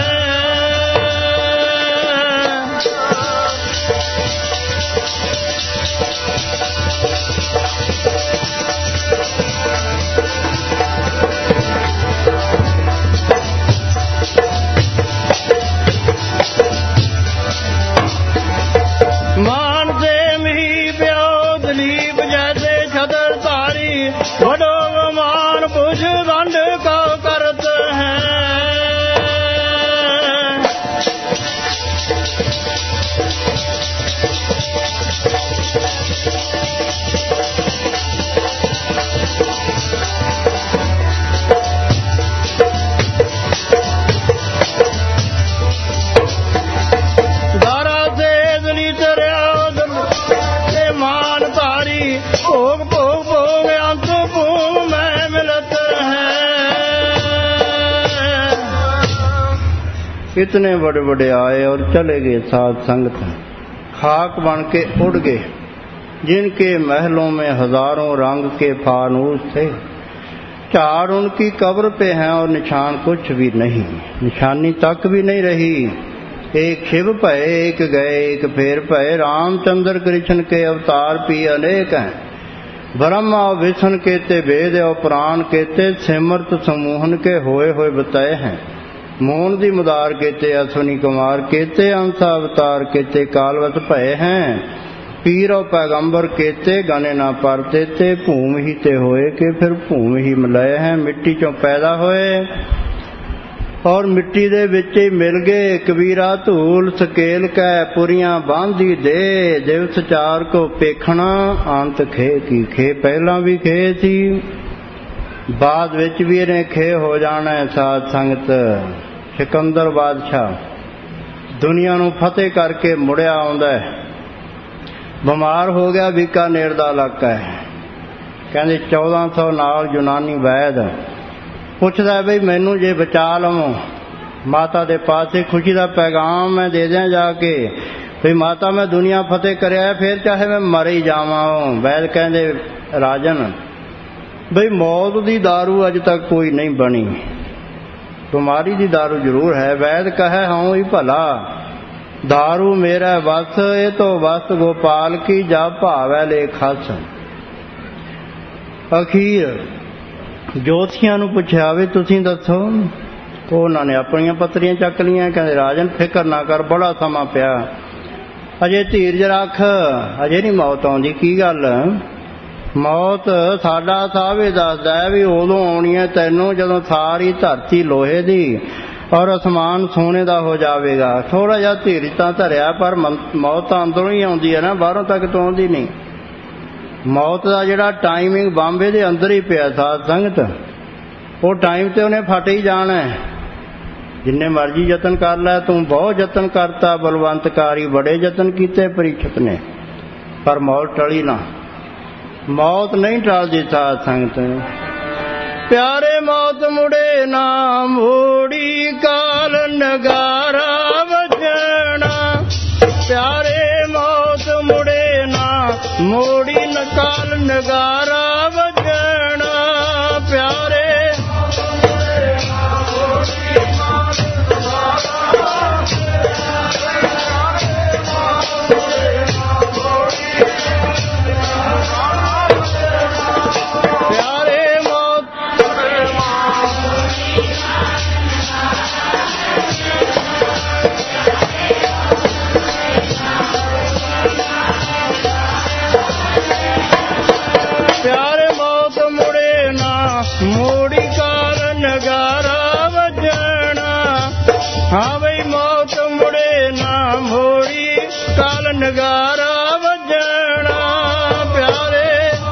मान से मी प्यो दलीप जैसे छतर तारी, बड़ो मान बुझ दंड को करत हैं। भोग भोग भोग अंत भूम में मिलत है। इतने बड़े बड़े आए और चले गए साध संगत। खाक बन के उड़ गए, जिनके महलों में हजारों रंग के फानूस थे। झाड़ उनकी कब्र पे हैं और निशान कुछ भी नहीं, निशानी तक भी नहीं रही। एक शिव भय एक गए एक फेर भय, रामचंद्र कृष्ण के अवतार भी अनेक हैं। ब्रह्मा विष्णु केते वेद और पुराण केते, सिमरत समूहन के होए होए बताए हैं। मोहन दी मुदार केते अश्वनी कुमार केते, अंसा अवतार केते कालवत भय हैं। पीर और पैगंबर केते गने ना पर देते, भूम ही ते होए के फिर भूम ही मिलाए हैं। मिट्टी चों पैदा होए और मिट्टी दे विच ही मिल गए। कबीरा धूल सकेल कै पुरियां बांधी दे, दिवस चार को पेखना अंत खे की खे। पहला भी खे सी, बाद विच भी इहने खे हो जाना है। साध संगत सिकंदर बादशाह दुनिया नूं फतेह करके मुड़िया आउंदा है। बीमार हो गया, बीकानेर दा इलाका है, कहंदे 1400 नाल यूनानी वैद पुछदा है, बई मैनू जे बचा लवो माता दे पासे खुशी दा पैगाम मैं दे दियां जाके, बई माता मैं दुनिया फतेह करिया फिर चाहे मैं मर ही जावां। वैद कहंदे राजन बई मौत दी दारू अज तक कोई नहीं बनी, बीमारी दी दारू जरूर है। वैद कहे हाँ ही भला, दारू मेरा बस ये तो बस गोपाल की, जा भावै ले खस। अखीर जोतिषियां नूं पुछया वी तुसीं दसो, उन्हां ने अपणियां पत्रियां चक लियां। कहंदे राजन फिकर ना कर, बड़ा समा पिया, अजे धीरज रख, अजे नहीं मौत आउंदी। की गल? मौत साडा साहब ही दसदा है भी उदों आउणी है तैनूं जदों सारी धरती लोहे दी और आसमान सोने दा हो जाएगा। थोड़ा जिहा धीरज तां धरिया, पर मौत तां अंदरों ही आउंदी है ना, बाहरों तक तो आउंदी नहीं। मौत दा जिहड़ा टाइमिंग बांबे दे अंदर ही पिया। साध संगत वो टाइम ते उन्हें फट ही जाना है। जिन्ने मर्जी यतन कर लै, तू बहुत यतन करता बलवंतकारी, बड़े यतन कीते परीक्षित ने, पर मौत टली ना। मौत नहीं टलदी। साध संगत प्यारे मौत मुड़े ना मोड़ी, काल नगारा बजना। प्यारे मौत मुड़े ना मोड़ी, न काल नगारा बजना। प्यारे हाँ भाई मौत मुड़े ना मोड़ी, काल नगारा बजना। प्यारे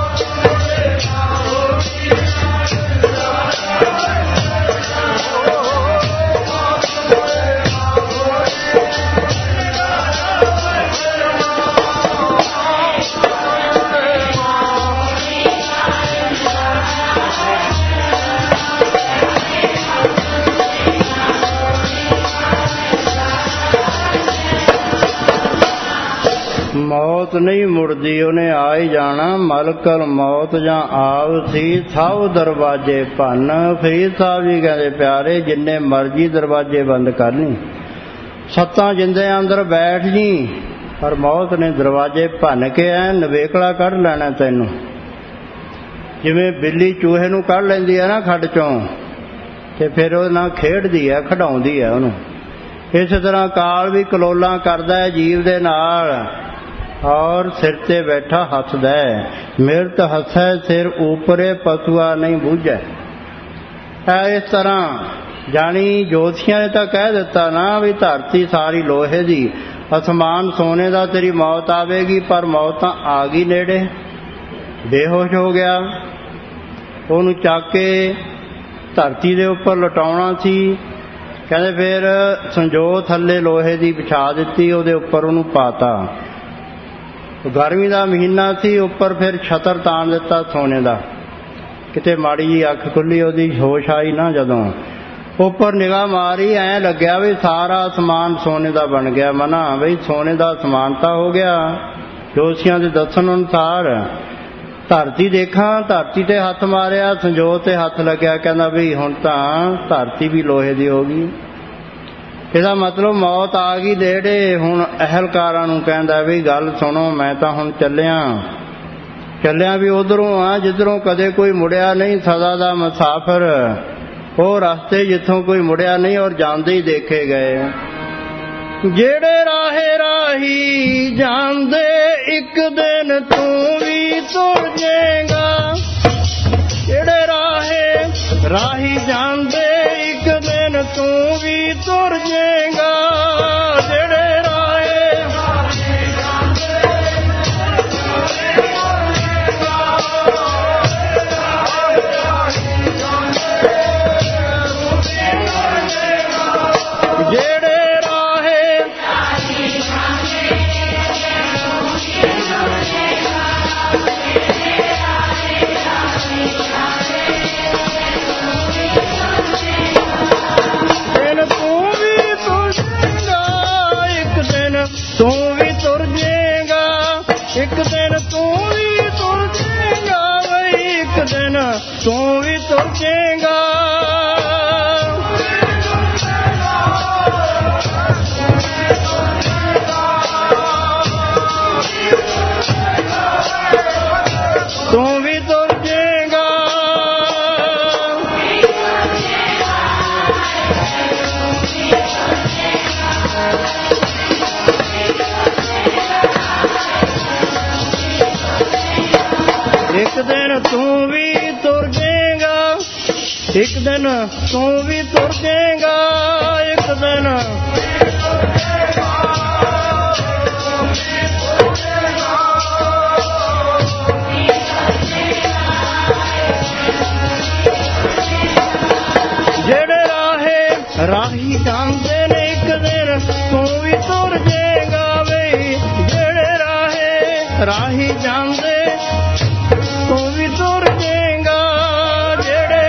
मौत नहीं मुड़दी, उन्हें आ ही जाना। मलकल मौत जां आव सी, सब दरवाजे भन। फरीद साहब जी कहते प्यारे जिन्ने मर्जी दरवाजे बंद कर ली, 7 जिंदे अंदर बैठ जी, पर मौत ने दरवाजे भन के नवेकला कढ़ लेना तैनू। जिवें बिल्ली चूहे नूं कढ़ लैंदी है ना खड्ड चों, ते फिर उहदे नाल खेडदी है, खिडाउंदी है उहनूं। इस तरह काल भी कलोला करदा है जीव दे नाल, और सिर ते बैठा हसदा है। मिरत हसै सिर ऊपरे, पशुआ नहीं बूझै। इस तरह जानी जोतिषियां ने तो कह दिता ना भी धरती सारी लोहे दी, आसमान सोने दा, तेरी मौत आवेगी। पर मौत तां आ गई नेड़े, बेहोश हो गया। ਉਹਨੂੰ ਚੱਕ ਕੇ ਧਰਤੀ ਦੇ ਉੱਪਰ ਲਟਾਉਣਾ ਸੀ। ਕਹਿੰਦੇ ਫਿਰ ਸੰਜੋ ਥੱਲੇ ਲੋਹੇ ਦੀ ਵਿਛਾ ਦਿੱਤੀ, ਉਹਦੇ ਉੱਪਰ ਉਹਨੂੰ ਪਾਤਾ। ਗਰਮੀ ਦਾ ਮਹੀਨਾ ਸੀ, ਉੱਪਰ ਫਿਰ ਛਤਰ ਤਾਣ ਦਿੱਤਾ ਸੋਨੇ ਦਾ। ਕਿਤੇ ਮਾੜੀ ਜੀ ਅੱਖ ਖੁੱਲੀ, ਉਹਦੀ ਹੋਸ਼ ਆਈ ਨਾ ਜਦੋਂ, ਉੱਪਰ ਨਿਗਾਹ ਮਾਰੀ, ਐਂ ਲੱਗਿਆ ਵੀ ਸਾਰਾ ਸਮਾਨ ਸੋਨੇ ਦਾ ਬਣ ਗਿਆ। ਮਨਾ ਬਈ ਸੋਨੇ ਦਾ ਸਮਾਨ ਤਾਂ ਹੋ ਗਿਆ ਜੋਤਸ਼ੀਆਂ ਦੇ ਦੱਸਣ ਅਨੁਸਾਰ। ਧਰਤੀ ਦੇਖਾਂ, ਧਰਤੀ ਤੇ ਹੱਥ ਮਾਰਿਆ, ਸੰਜੋਤ ਤੇ ਹੱਥ ਲੱਗਿਆ, ਕਹਿੰਦਾ ਵੀ ਹੁਣ ਤਾਂ ਧਰਤੀ ਵੀ ਲੋਹੇ ਦੀ ਹੋ ਗਈ। ਇਹਦਾ ਮਤਲਬ ਮੌਤ ਆ ਗਈ ਨੇੜੇ। ਹੁਣ ਅਹਿਲਕਾਰਾਂ ਨੂੰ ਕਹਿੰਦਾ ਵੀ ਗੱਲ ਸੁਣੋ, ਮੈਂ ਤਾਂ ਹੁਣ ਚੱਲਿਆ ਵੀ ਉਧਰੋਂ ਆ ਜਿੱਧਰੋਂ ਕਦੇ ਕੋਈ ਮੁੜਿਆ ਨਹੀਂ, ਸਦਾ ਦਾ ਮੁਸਾਫਰ, ਉਹ ਰਸਤੇ ਜਿੱਥੋਂ ਕੋਈ ਮੁੜਿਆ ਨਹੀਂ ਔਰ ਜਾਂਦੇ ਹੀ ਦੇਖੇ ਗਏ। ਜਿਹੜੇ ਰਾਹੇ ਰਾਹੀ ਜਾਂਦੇ, ਇੱਕ ਦਿਨ ਤੂੰ ਵੀ ਤੁਰ ਜਾਏਗਾ। ਜਿਹੜੇ ਰਾਹੇ ਰਾਹੀ ਜਾਂਦੇ, ਇੱਕ ਦਿਨ ਤੂੰ ਵੀ ਤੁਰ ਜਾਏਗਾ। ਜਿਹੜੇ ਰਾਹੇ ਤੂੰ ਵੀ ਤੁਰ ਜਾਏਗਾ, ਇੱਕ ਦਿਨ ਤੂੰ ਵੀ ਤੁਰ ਜਾਏਗਾ। ਬਈ ਇੱਕ ਦਿਨ ਤੂੰ ਵੀ ਤੁਰ ਜਾਏਗਾ। ਤੂੰ ਵੀ ਤੁਰ ਜਾਏਗਾ। ਇੱਕ ਦਿਨ ਤੂੰ ਵੀ ਤੁਰ ਜਾਏਗਾ, ਇੱਕ ਦਿਨ ਤੂੰ ਵੀ ਤੁਰ ਜਾਏਗਾ। ਇੱਕ ਦਿਨ ਜਿਹੜੇ ਰਾਹੇ ਰਾਹੀ ਜਾਂਦੇ ਨੇ, ਇੱਕ ਦਿਨ ਤੂੰ ਵੀ ਤੁਰ ਜਾਏਗਾ। ਬਈ ਜਿਹੜੇ ਰਾਹੇ ਰਾਹੀ ਜਾਂਦੇ, ਤੂੰ ਵੀ ਤੁਰ ਜਾਏਗਾ। ਜਿਹੜੇ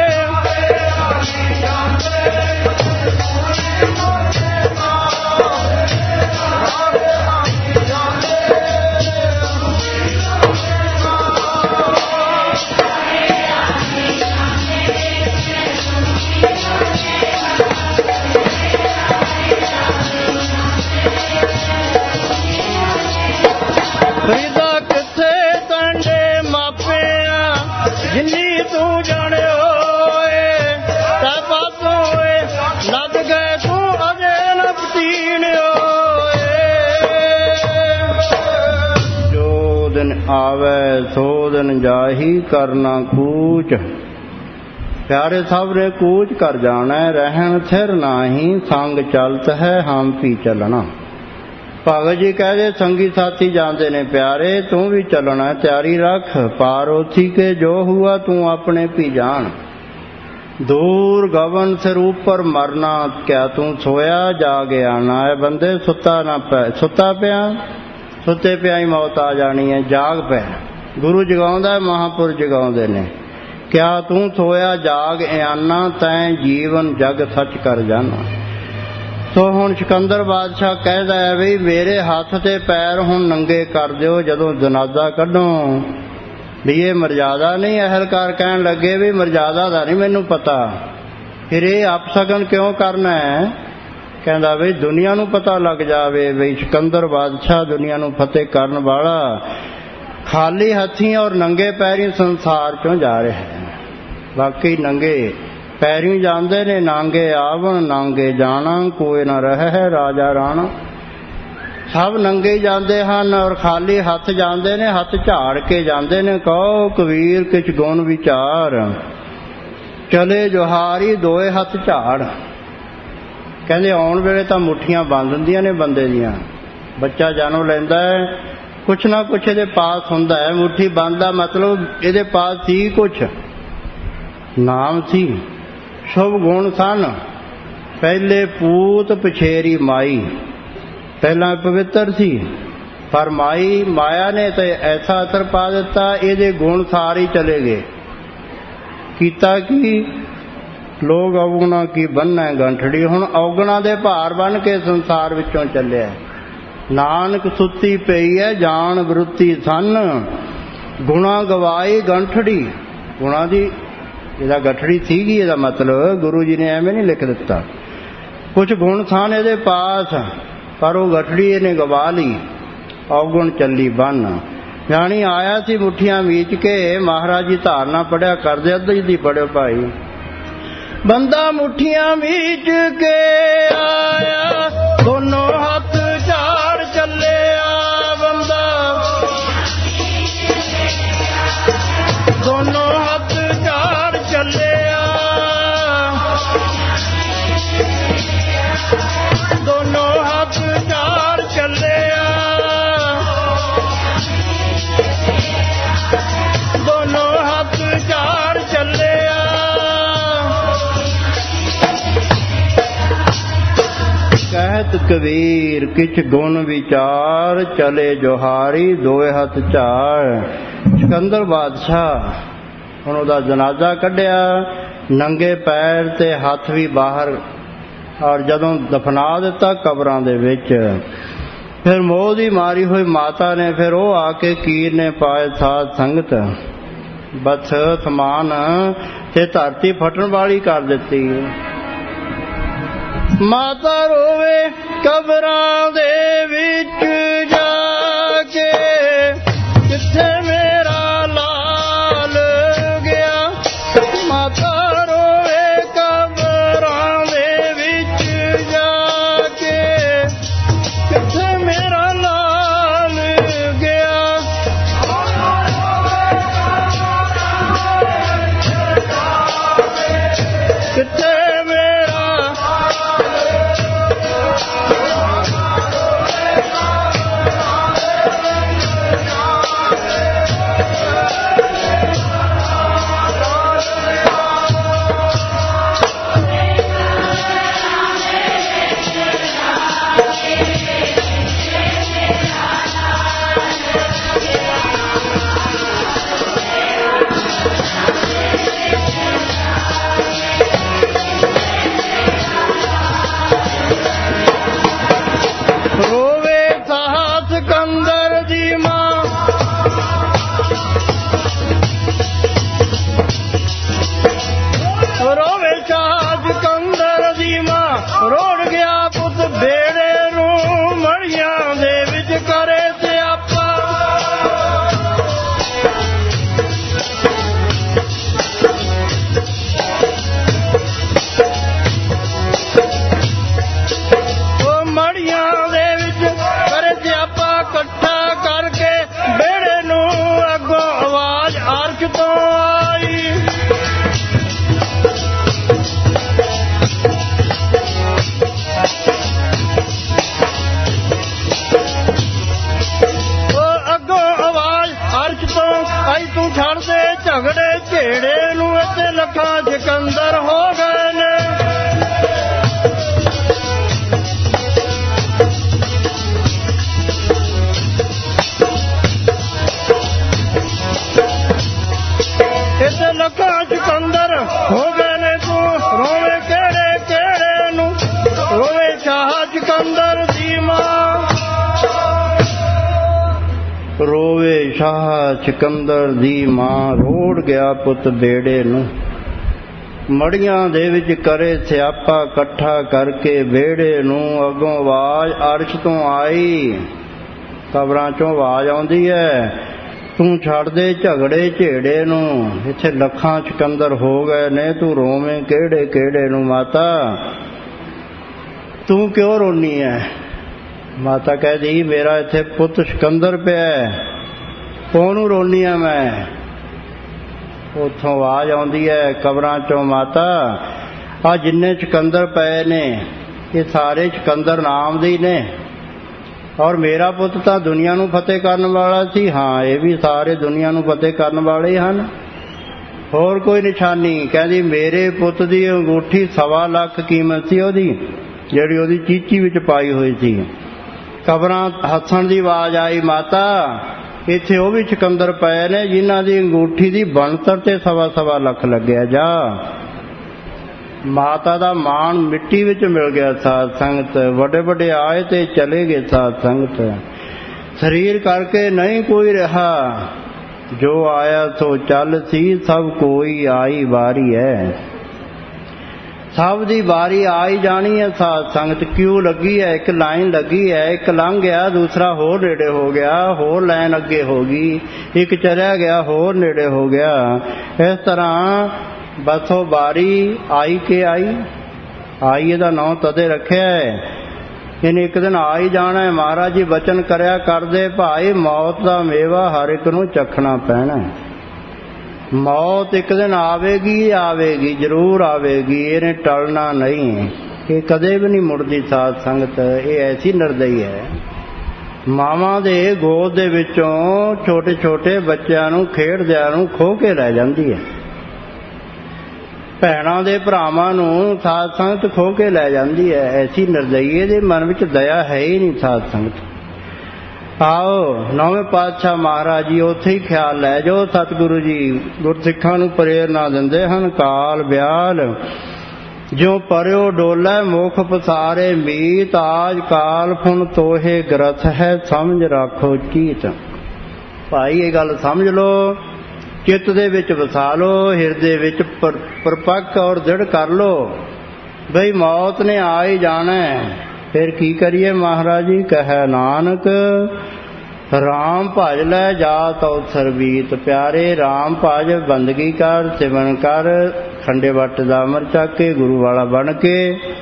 ਫਰੀਦਾ ਕਿੱਥੇ ਤੰਡੇ ਮਾਪਿਆਂ, ਜਿੰਨੀ ਤੂੰ ਜਾਣਿਓ ਏ ਤੈ ਪਾਸੋਂ ਏ ਲੱਦ ਗਏ ਤੂੰ ਅਜੇ ਨ ਪਤੀਣਿਓ ਏ। ਜੋ ਦਿਨ ਆਵੇ ਸੋ ਦਿਨ ਜਾਹੀ, ਕਰਨਾ ਕੂਚ। ਪਿਆਰੇ ਸਭ ਨੇ ਕੂਚ ਕਰ ਜਾਣਾ, ਰਹਿਣ ਥਿਰ ਨਾਹੀ, ਸੰਗ ਚਲਤ ਹੈ ਹਮ ਵੀ ਚੱਲਣਾ। ਭਗਤ ਜੀ ਕਹਦੇ ਸੰਗੀ ਸਾਥੀ ਜਾਂਦੇ ਨੇ, ਪਿਆਰੇ ਤੂੰ ਵੀ ਚੱਲਣਾ, ਤਿਆਰੀ ਰੱਖ। ਪਾਰ ਉਥੀ ਕੇ ਜੋ ਹੁਆ ਤੂੰ ਆਪਣੇ ਵੀ ਜਾਣ। ਦੂਰ ਗਵਨ ਸਿਰ ਉੱਪਰ ਮਰਨਾ, ਕਿਆ ਤੂੰ ਸੋਇਆ ਜਾਗ ਆਣਾ। ਹੈ ਬੰਦੇ ਸੁੱਤਾ ਨਾ ਪੈ, ਸੁੱਤਾ ਪਿਆ ਸੁੱਤੇ ਪਿਆ ਹੀ ਮੌਤ ਆ ਜਾਣੀ ਹੈ। ਜਾਗ ਪੈ, ਗੁਰੂ ਜਗਾਉਂਦਾ, ਮਹਾਂਪੁਰਸ਼ ਜਗਾਉਂਦੇ ਨੇ। ਕਿਆ ਤੂੰ ਸੋਇਆ ਜਾਗ ਆਣਾ, ਤੈਂ ਜੀਵਨ ਜਗ ਸੱਚ ਕਰ ਜਾਣਾ। ਸੋ ਹੁਣ ਸਿਕੰਦਰ ਬਾਦਸ਼ਾਹ ਕਹਿੰਦਾ ਹੈ ਵੀ ਮੇਰੇ ਹੱਥ ਤੇ ਪੈਰ ਹੁਣ ਨੰਗੇ ਕਰ ਦਿਓ ਜਦੋਂ ਜਨਾਜ਼ਾ ਕੱਢੋ। ਵੀ ਇਹ ਮਰਜ਼ਾਦਾ ਨਹੀਂ। ਅਹਿਲਕਾਰ ਕਹਿਣ ਲੱਗੇ ਵੀ ਮਰਜ਼ਾਦਾ ਦਾ ਨਹੀਂ ਮੈਨੂੰ ਪਤਾ, ਫਿਰ ਇਹ ਅਪਸ਼ਗਨ ਕਿਉਂ ਕਰਨਾ ਹੈ। ਕਹਿੰਦਾ ਵੀ ਦੁਨੀਆ ਨੂੰ ਪਤਾ ਲੱਗ ਜਾਵੇ ਵੀ ਸਿਕੰਦਰ ਬਾਦਸ਼ਾਹ ਦੁਨੀਆ ਨੂੰ ਫਤਿਹ ਕਰਨ ਵਾਲਾ ਖਾਲੀ ਹੱਥੀਂ ਔਰ ਨੰਗੇ ਪੈਰੀਂ ਸੰਸਾਰ ਚੋਂ ਜਾ ਰਿਹਾ ਹੈ। ਬਾਕੀ ਨੰਗੇ ਪੈਰੀਂ ਜਾਂਦੇ ਨੇ, ਨਾਂਗੇ ਆਵਣ ਨਾਂਗੇ ਜਾਣਾ, ਕੋਈ ਨਾ ਰਹੇ ਰਾਜਾ ਰਾਣਾ। ਸਭ ਨੰਗੇ ਜਾਂਦੇ ਹਨ ਔਰ ਖਾਲੀ ਹੱਥ ਜਾਂਦੇ ਨੇ, ਹੱਥ ਝਾੜ ਕੇ ਜਾਂਦੇ ਨੇ। ਕਹੋ ਕਬੀਰ ਕਿਛ ਗੁਣ ਵਿਚਾਰ, ਚਲੇ ਜੁਹਾਰੀ ਦੋਏ ਹੱਥ ਝਾੜ। ਕਹਿੰਦੇ ਆਉਣ ਵੇਲੇ ਤਾਂ ਮੁੱਠੀਆਂ ਬੰਦ ਹੁੰਦੀਆਂ ਨੇ ਬੰਦੇ ਦੀਆਂ। ਬੱਚਾ ਜਨਮ ਲੈਂਦਾ ਹੈ, ਕੁਛ ਨਾ ਕੁਛ ਇਹਦੇ ਪਾਸ ਹੁੰਦਾ ਹੈ। ਮੁੱਠੀ ਬੰਦ ਦਾ ਮਤਲਬ ਇਹਦੇ ਪਾਸ ਸੀ ਕੁਛ, ਨਾਮ ਸੀ, ਸ਼ੁਭ ਗੁਣ ਸਨ। ਪਹਿਲੇ ਪੂਤ ਪਛੇਰੀ ਮਾਈ, ਪਹਿਲਾਂ ਪਵਿੱਤਰ ਸੀ, ਪਰ ਮਾਇਆ ਨੇ ਤਾਂ ਐਸਾ ਅਸਰ ਪਾ ਦਿੱਤਾ, ਇਹਦੇ ਗੁਣ ਸਾਰੇ ਚਲੇ ਗਏ। ਕੀਤਾ ਕੀ, ਲੋਕ ਔਗਣਾ ਕੀ ਬੰਨੈ ਗੰਠੜੀ। ਹੁਣ ਔਗਣਾ ਦੇ ਭਾਰ ਬੰਨ ਕੇ ਸੰਸਾਰ ਵਿੱਚੋਂ ਚੱਲਿਆ। ਨਾਨਕ ਸੁੱਤੀ ਪਈ ਹੈ ਜਾਣ ਵਰੁੱਤੀ ਸੰਨ, ਗੁਣਾ ਗਵਾਈ ਗੰਠੜੀ। ਗੁਣਾ ਦੀ ਇਹਦਾ ਗਠੜੀ ਸੀਗੀ, ਇਹਦਾ ਮਤਲਬ ਗੁਰੂ ਜੀ ਨੇ ਐਵੇਂ ਨਹੀਂ ਲਿਖ ਦਿੱਤਾ। ਕੁਛ ਗੁਣ ਸਨ ਇਹਦੇ ਪਾਸ, ਪਰ ਉਹ ਗਠੜੀ ਇਹਨੇ ਗਵਾ ਲਈ। ਔਗਣ ਚੱਲੀ ਬੰਨ, ਜਾਣੀ ਆਇਆ ਸੀ ਮੁੱਠੀਆਂ ਮੀਚ ਕੇ। ਮਹਾਰਾਜ ਜੀ ਧਾਰਨਾ ਪੜਿਆ ਕਰਦੇ, ਅੱਧੀ ਦੀ ਪੜਿਓ ਭਾਈ। ਬੰਦਾ ਮੁੱਠੀਆਂ ਮੀਚ ਕੇ ਆਇਆ, ਦੋਨੋਂ ਹੱਥ ਝਾੜ ਚੱਲਿਆ। ਬੰਦਾ ਦੋਨੋਂ ਹੱਥ ਝਾੜ ਚੱਲਿਆ, ਦੋਨੋਂ ਹੱਥ ਝਾੜ ਚੱਲਿਆ, ਦੋਨੋਂ ਹੱਥ ਝਾੜ ਚੱਲਿਆ। ਕਹਿਤ ਕਬੀਰ ਕਿਛ ਗੁਣ ਵਿਚਾਰ, ਚਲੇ ਜੋਹਾਰੀ ਦੋਏ ਹੱਥ ਝਾੜ। ਸਿਕੰਦਰ ਬਾਦਸ਼ਾਹ ਹੁਣ ਉਹਦਾ ਜਨਾਜ਼ਾ ਕੱਢਿਆ, ਨੰਗੇ ਪੈਰ ਤੇ ਹੱਥ ਵੀ ਬਾਹਰ, ਔਰ ਜਦੋਂ ਦਫਨਾ ਦਿੱਤਾ ਕਬਰਾਂ ਦੇ ਵਿੱਚ। ਫਿਰ ਮੋਹ ਦੀ ਮਾਰੀ ਹੋਈ ਮਾਤਾ ਨੇ, ਫਿਰ ਉਹ ਆ ਕੇ ਕੀਰ ਨੇ ਪਾਏ ਸਾਧ ਸੰਗਤ, ਬਸ ਸਮਾਨ ਤੇ ਧਰਤੀ ਫਟਣ ਵਾਲੀ ਕਰ ਦਿੱਤੀ। ਮਾਤਾ ਰੋਵੇ ਕਬਰਾਂ ਦੇ ਵਿੱਚ ਜਾ ਕੇ, ਕਿੱਥੇ ਮੇਰਾ ਲਾਲ ਗਿਆ। ਮਾਤਾ ਰੋਵੇ ਕਬਰਾਂ ਦੇ ਵਿੱਚ ਜਾ ਕੇ, ਕਿੱਥੇ ਮੇਰਾ ਲਾਲ ਗਿਆ। ਕਿੱਥੇ ਸਿਕੰਦਰ ਹੋ ਗਏ ਨੇ। ਇੱਥੇ ਲੱਖਾਂ ਸਿਕੰਦਰ ਹੋ ਗਏ ਨੇ। ਤੂੰ ਰੋਵੇ ਕਿਹੜੇ ਕਿਹੜੇ ਨੂੰ, ਰੋਵੇ ਸ਼ਾਹ ਸਿਕੰਦਰ ਦੀ ਮਾਂ, ਰੋਵੇ ਸ਼ਾਹ ਸਿਕੰਦਰ ਦੀ ਮਾਂ। ਰੋੜ ਗਿਆ ਪੁੱਤ ਬੇੜੇ ਨੂੰ, ਮੜੀਆਂ ਦੇ ਵਿੱਚ ਕਰੇ ਸਿਆਪਾ ਇਕੱਠਾ ਕਰਕੇ ਵਿਹੜੇ ਨੂੰ। ਅੱਗੋਂ ਆਵਾਜ਼ ਅਰਸ਼ ਤੋਂ ਆਈ, ਕਬਰਾਂ ਚੋਂ ਆਵਾਜ਼ ਆਉਂਦੀ ਹੈ, ਤੂੰ ਛੱਡ ਦੇ ਝਗੜੇ ਝੇੜੇ ਨੂੰ। ਇੱਥੇ ਲੱਖਾਂ ਸਿਕੰਦਰ ਹੋ ਗਏ ਨੇ, ਤੂੰ ਰੋਵੇਂ ਕਿਹੜੇ ਕਿਹੜੇ ਨੂੰ। ਮਾਤਾ ਤੂੰ ਕਿਉਂ ਰੋਨੀ ਹੈ? ਮਾਤਾ ਕਹਿੰਦੀ ਮੇਰਾ ਇੱਥੇ ਪੁੱਤ ਸਿਕੰਦਰ ਪਿਆ, ਉਹਨੂੰ ਰੋਨੀ ਆ ਮੈਂ। ਉੱਥੋਂ ਆਵਾਜ਼ ਆਉਂਦੀ ਹੈ ਕਬਰਾਂ ਚੋਂ, ਮਾਤਾ ਆ ਜਿੰਨੇ ਸਿਕੰਦਰ ਪਏ ਨੇ ਇਹ ਸਾਰੇ ਸਿਕੰਦਰ ਨਾਮ ਦੇ ਹੀ ਨੇ, ਔਰ ਮੇਰਾ ਪੁੱਤ ਤਾਂ ਦੁਨੀਆ ਨੂੰ ਫਤਿਹ ਕਰਨ ਵਾਲਾ ਸੀ। ਹਾਂ, ਇਹ ਵੀ ਸਾਰੇ ਦੁਨੀਆ ਨੂੰ ਫਤਿਹ ਕਰਨ ਵਾਲੇ ਹਨ, ਹੋਰ ਕੋਈ ਨਿਸ਼ਾਨੀ। ਕਹਿੰਦੀ ਮੇਰੇ ਪੁੱਤ ਦੀ ਅੰਗੂਠੀ 1.25 ਲੱਖ ਕੀਮਤ ਸੀ ਉਹਦੀ, ਜਿਹੜੀ ਉਹਦੀ ਚੀਚੀ ਵਿੱਚ ਪਾਈ ਹੋਈ ਸੀ। ਕਬਰਾਂ ਹੱਸਣ ਦੀ ਆਵਾਜ਼ ਆਈ, ਮਾਤਾ ਇੱਥੇ ਉਹ ਵੀ ਸਿਕੰਦਰ ਪਏ ਨੇ ਜਿਨ੍ਹਾਂ ਦੀ ਅੰਗੂਠੀ ਦੀ ਬਣਤਰ ਤੇ 1.25 ਲੱਖ ਲੱਗਿਆ। ਜਾ ਮਾਤਾ ਦਾ ਮਾਣ ਮਿੱਟੀ ਵਿੱਚ ਮਿਲ ਗਿਆ। ਸਾਧ ਸੰਗਤ ਵੱਡੇ ਵੱਡੇ ਆਏ ਤੇ ਚਲੇ ਗਏ। ਸਾਧ ਸੰਗਤ ਸਰੀਰ ਕਰਕੇ ਨਹੀਂ ਕੋਈ ਰਿਹਾ, ਜੋ ਆਇਆ ਸੋ ਚੱਲ ਸੀ, ਸਭ ਕੋਈ ਆਈ ਵਾਰੀ ਹੈ। ਸਭ ਦੀ ਵਾਰੀ ਆਈ ਜਾਣੀ ਹੈ। ਸਾਧ ਸੰਗਤ ਕਿਉਂ ਲੱਗੀ ਹੈ? ਇੱਕ ਲਾਈਨ ਲੱਗੀ ਹੈ, ਇੱਕ ਲੰਘ ਗਿਆ, ਦੂਸਰਾ ਹੋਰ ਨੇੜੇ ਹੋ ਗਿਆ, ਹੋਰ ਲਾਈਨ ਅੱਗੇ ਹੋ ਗਈ, ਇੱਕ ਚਲਿਆ ਗਿਆ, ਹੋਰ ਨੇੜੇ ਹੋ ਗਿਆ। ਇਸ ਤਰ੍ਹਾਂ ਬਸੋ ਵਾਰੀ ਆਈ ਕੇ ਆਈ। ਆਈ ਇਹਦਾ ਨਾਂ ਤਦੇ ਰੱਖਿਆ ਹੈ, ਇਹਨੇ ਇੱਕ ਦਿਨ ਆ ਹੀ ਜਾਣਾ ਹੈ। ਮਹਾਰਾਜ ਜੀ ਬਚਨ ਕਰਿਆ ਕਰਦੇ, ਭਾਈ ਮੌਤ ਦਾ ਮੇਵਾ ਹਰ ਇੱਕ ਨੂੰ ਚਖਣਾ ਪੈਣਾ। ਮੌਤ ਇੱਕ ਦਿਨ ਆਵੇਗੀ, ਆਵੇਗੀ, ਜ਼ਰੂਰ ਆਵੇਗੀ, ਇਹਨੇ ਟਲਣਾ ਨਹੀਂ, ਇਹ ਕਦੇ ਵੀ ਨਹੀਂ ਮੁੜਦੀ। ਸਾਧ ਸੰਗਤ ਇਹ ਐਸੀ ਨਿਰਦਈ ਹੈ। ਮਾਵਾਂ ਦੇ ਗੋਦ ਦੇ ਵਿੱਚੋਂ ਛੋਟੇ ਛੋਟੇ ਬੱਚਿਆਂ ਨੂੰ ਖੇਡਦਿਆਂ ਨੂੰ ਖੋਹ ਕੇ ਲੈ ਜਾਂਦੀ ਹੈ। ਭੈਣਾਂ ਦੇ ਭਰਾਵਾਂ ਨੂੰ ਸਾਧ ਸੰਗਤ ਖੋਹ ਕੇ ਲੈ ਜਾਂਦੀ ਹੈ। ਐਸੀ ਨਿਰਦਈ, ਇਹਦੇ ਮਨ ਵਿੱਚ ਦਇਆ ਹੈ ਹੀ ਨਹੀਂ। ਸਾਧ ਸੰਗਤ ਆਓ ਨੌਵੇਂ ਪਾਤਸ਼ਾਹ ਮਹਾਰਾਜ ਜੀ ਉੱਥੇ ਹੀ ਖਿਆਲ ਲੈ ਜਾਓ। ਸਤਿਗੁਰੂ ਜੀ ਗੁਰਸਿੱਖਾਂ ਨੂੰ ਪ੍ਰੇਰਨਾ ਦਿੰਦੇ ਹਨ, ਕਾਲ ਬਿਆਲ ਜਿਉ ਪਰਿਓ ਡੋਲੇ ਮੁਖ ਪਸਾਰੇ ਮੀਤ, ਆਜ ਕਾਲ ਫੁਨ ਤੋਹੇ ਗ੍ਰਥ ਹੈ, ਸਮਝ ਰੱਖੋ ਚੀਤ। ਭਾਈ ਇਹ ਗੱਲ ਸਮਝ ਲਓ, ਚਿੱਤ ਦੇ ਵਿੱਚ ਵਸਾ ਲਓ, ਹਿਰਦੇ ਵਿੱਚ ਪਰਪੱਕ ਔਰ ਦ੍ਰਿੜ ਕਰ ਲਓ ਬਈ ਮੌਤ ਨੇ ਆ ਹੀ ਜਾਣਾ। ਫਿਰ ਕੀ ਕਰੀਏ? ਮਹਾਰਾਜ ਜੀ ਕਹੈ ਨਾਨਕ ਰਾਮ ਭਜ ਲੈ ਜਾਤ ਅਵਸਰ ਬੀਤ। ਪਿਆਰੇ ਰਾਮ ਭਜ, ਬੰਦਗੀ ਕਰ, ਸਿਮਰਨ ਕਰ, ਖੰਡੇ ਵੱਟ ਦਾ ਅਮਰ ਚੱਕ ਕੇ ਗੁਰੂ ਵਾਲਾ ਬਣ ਕੇ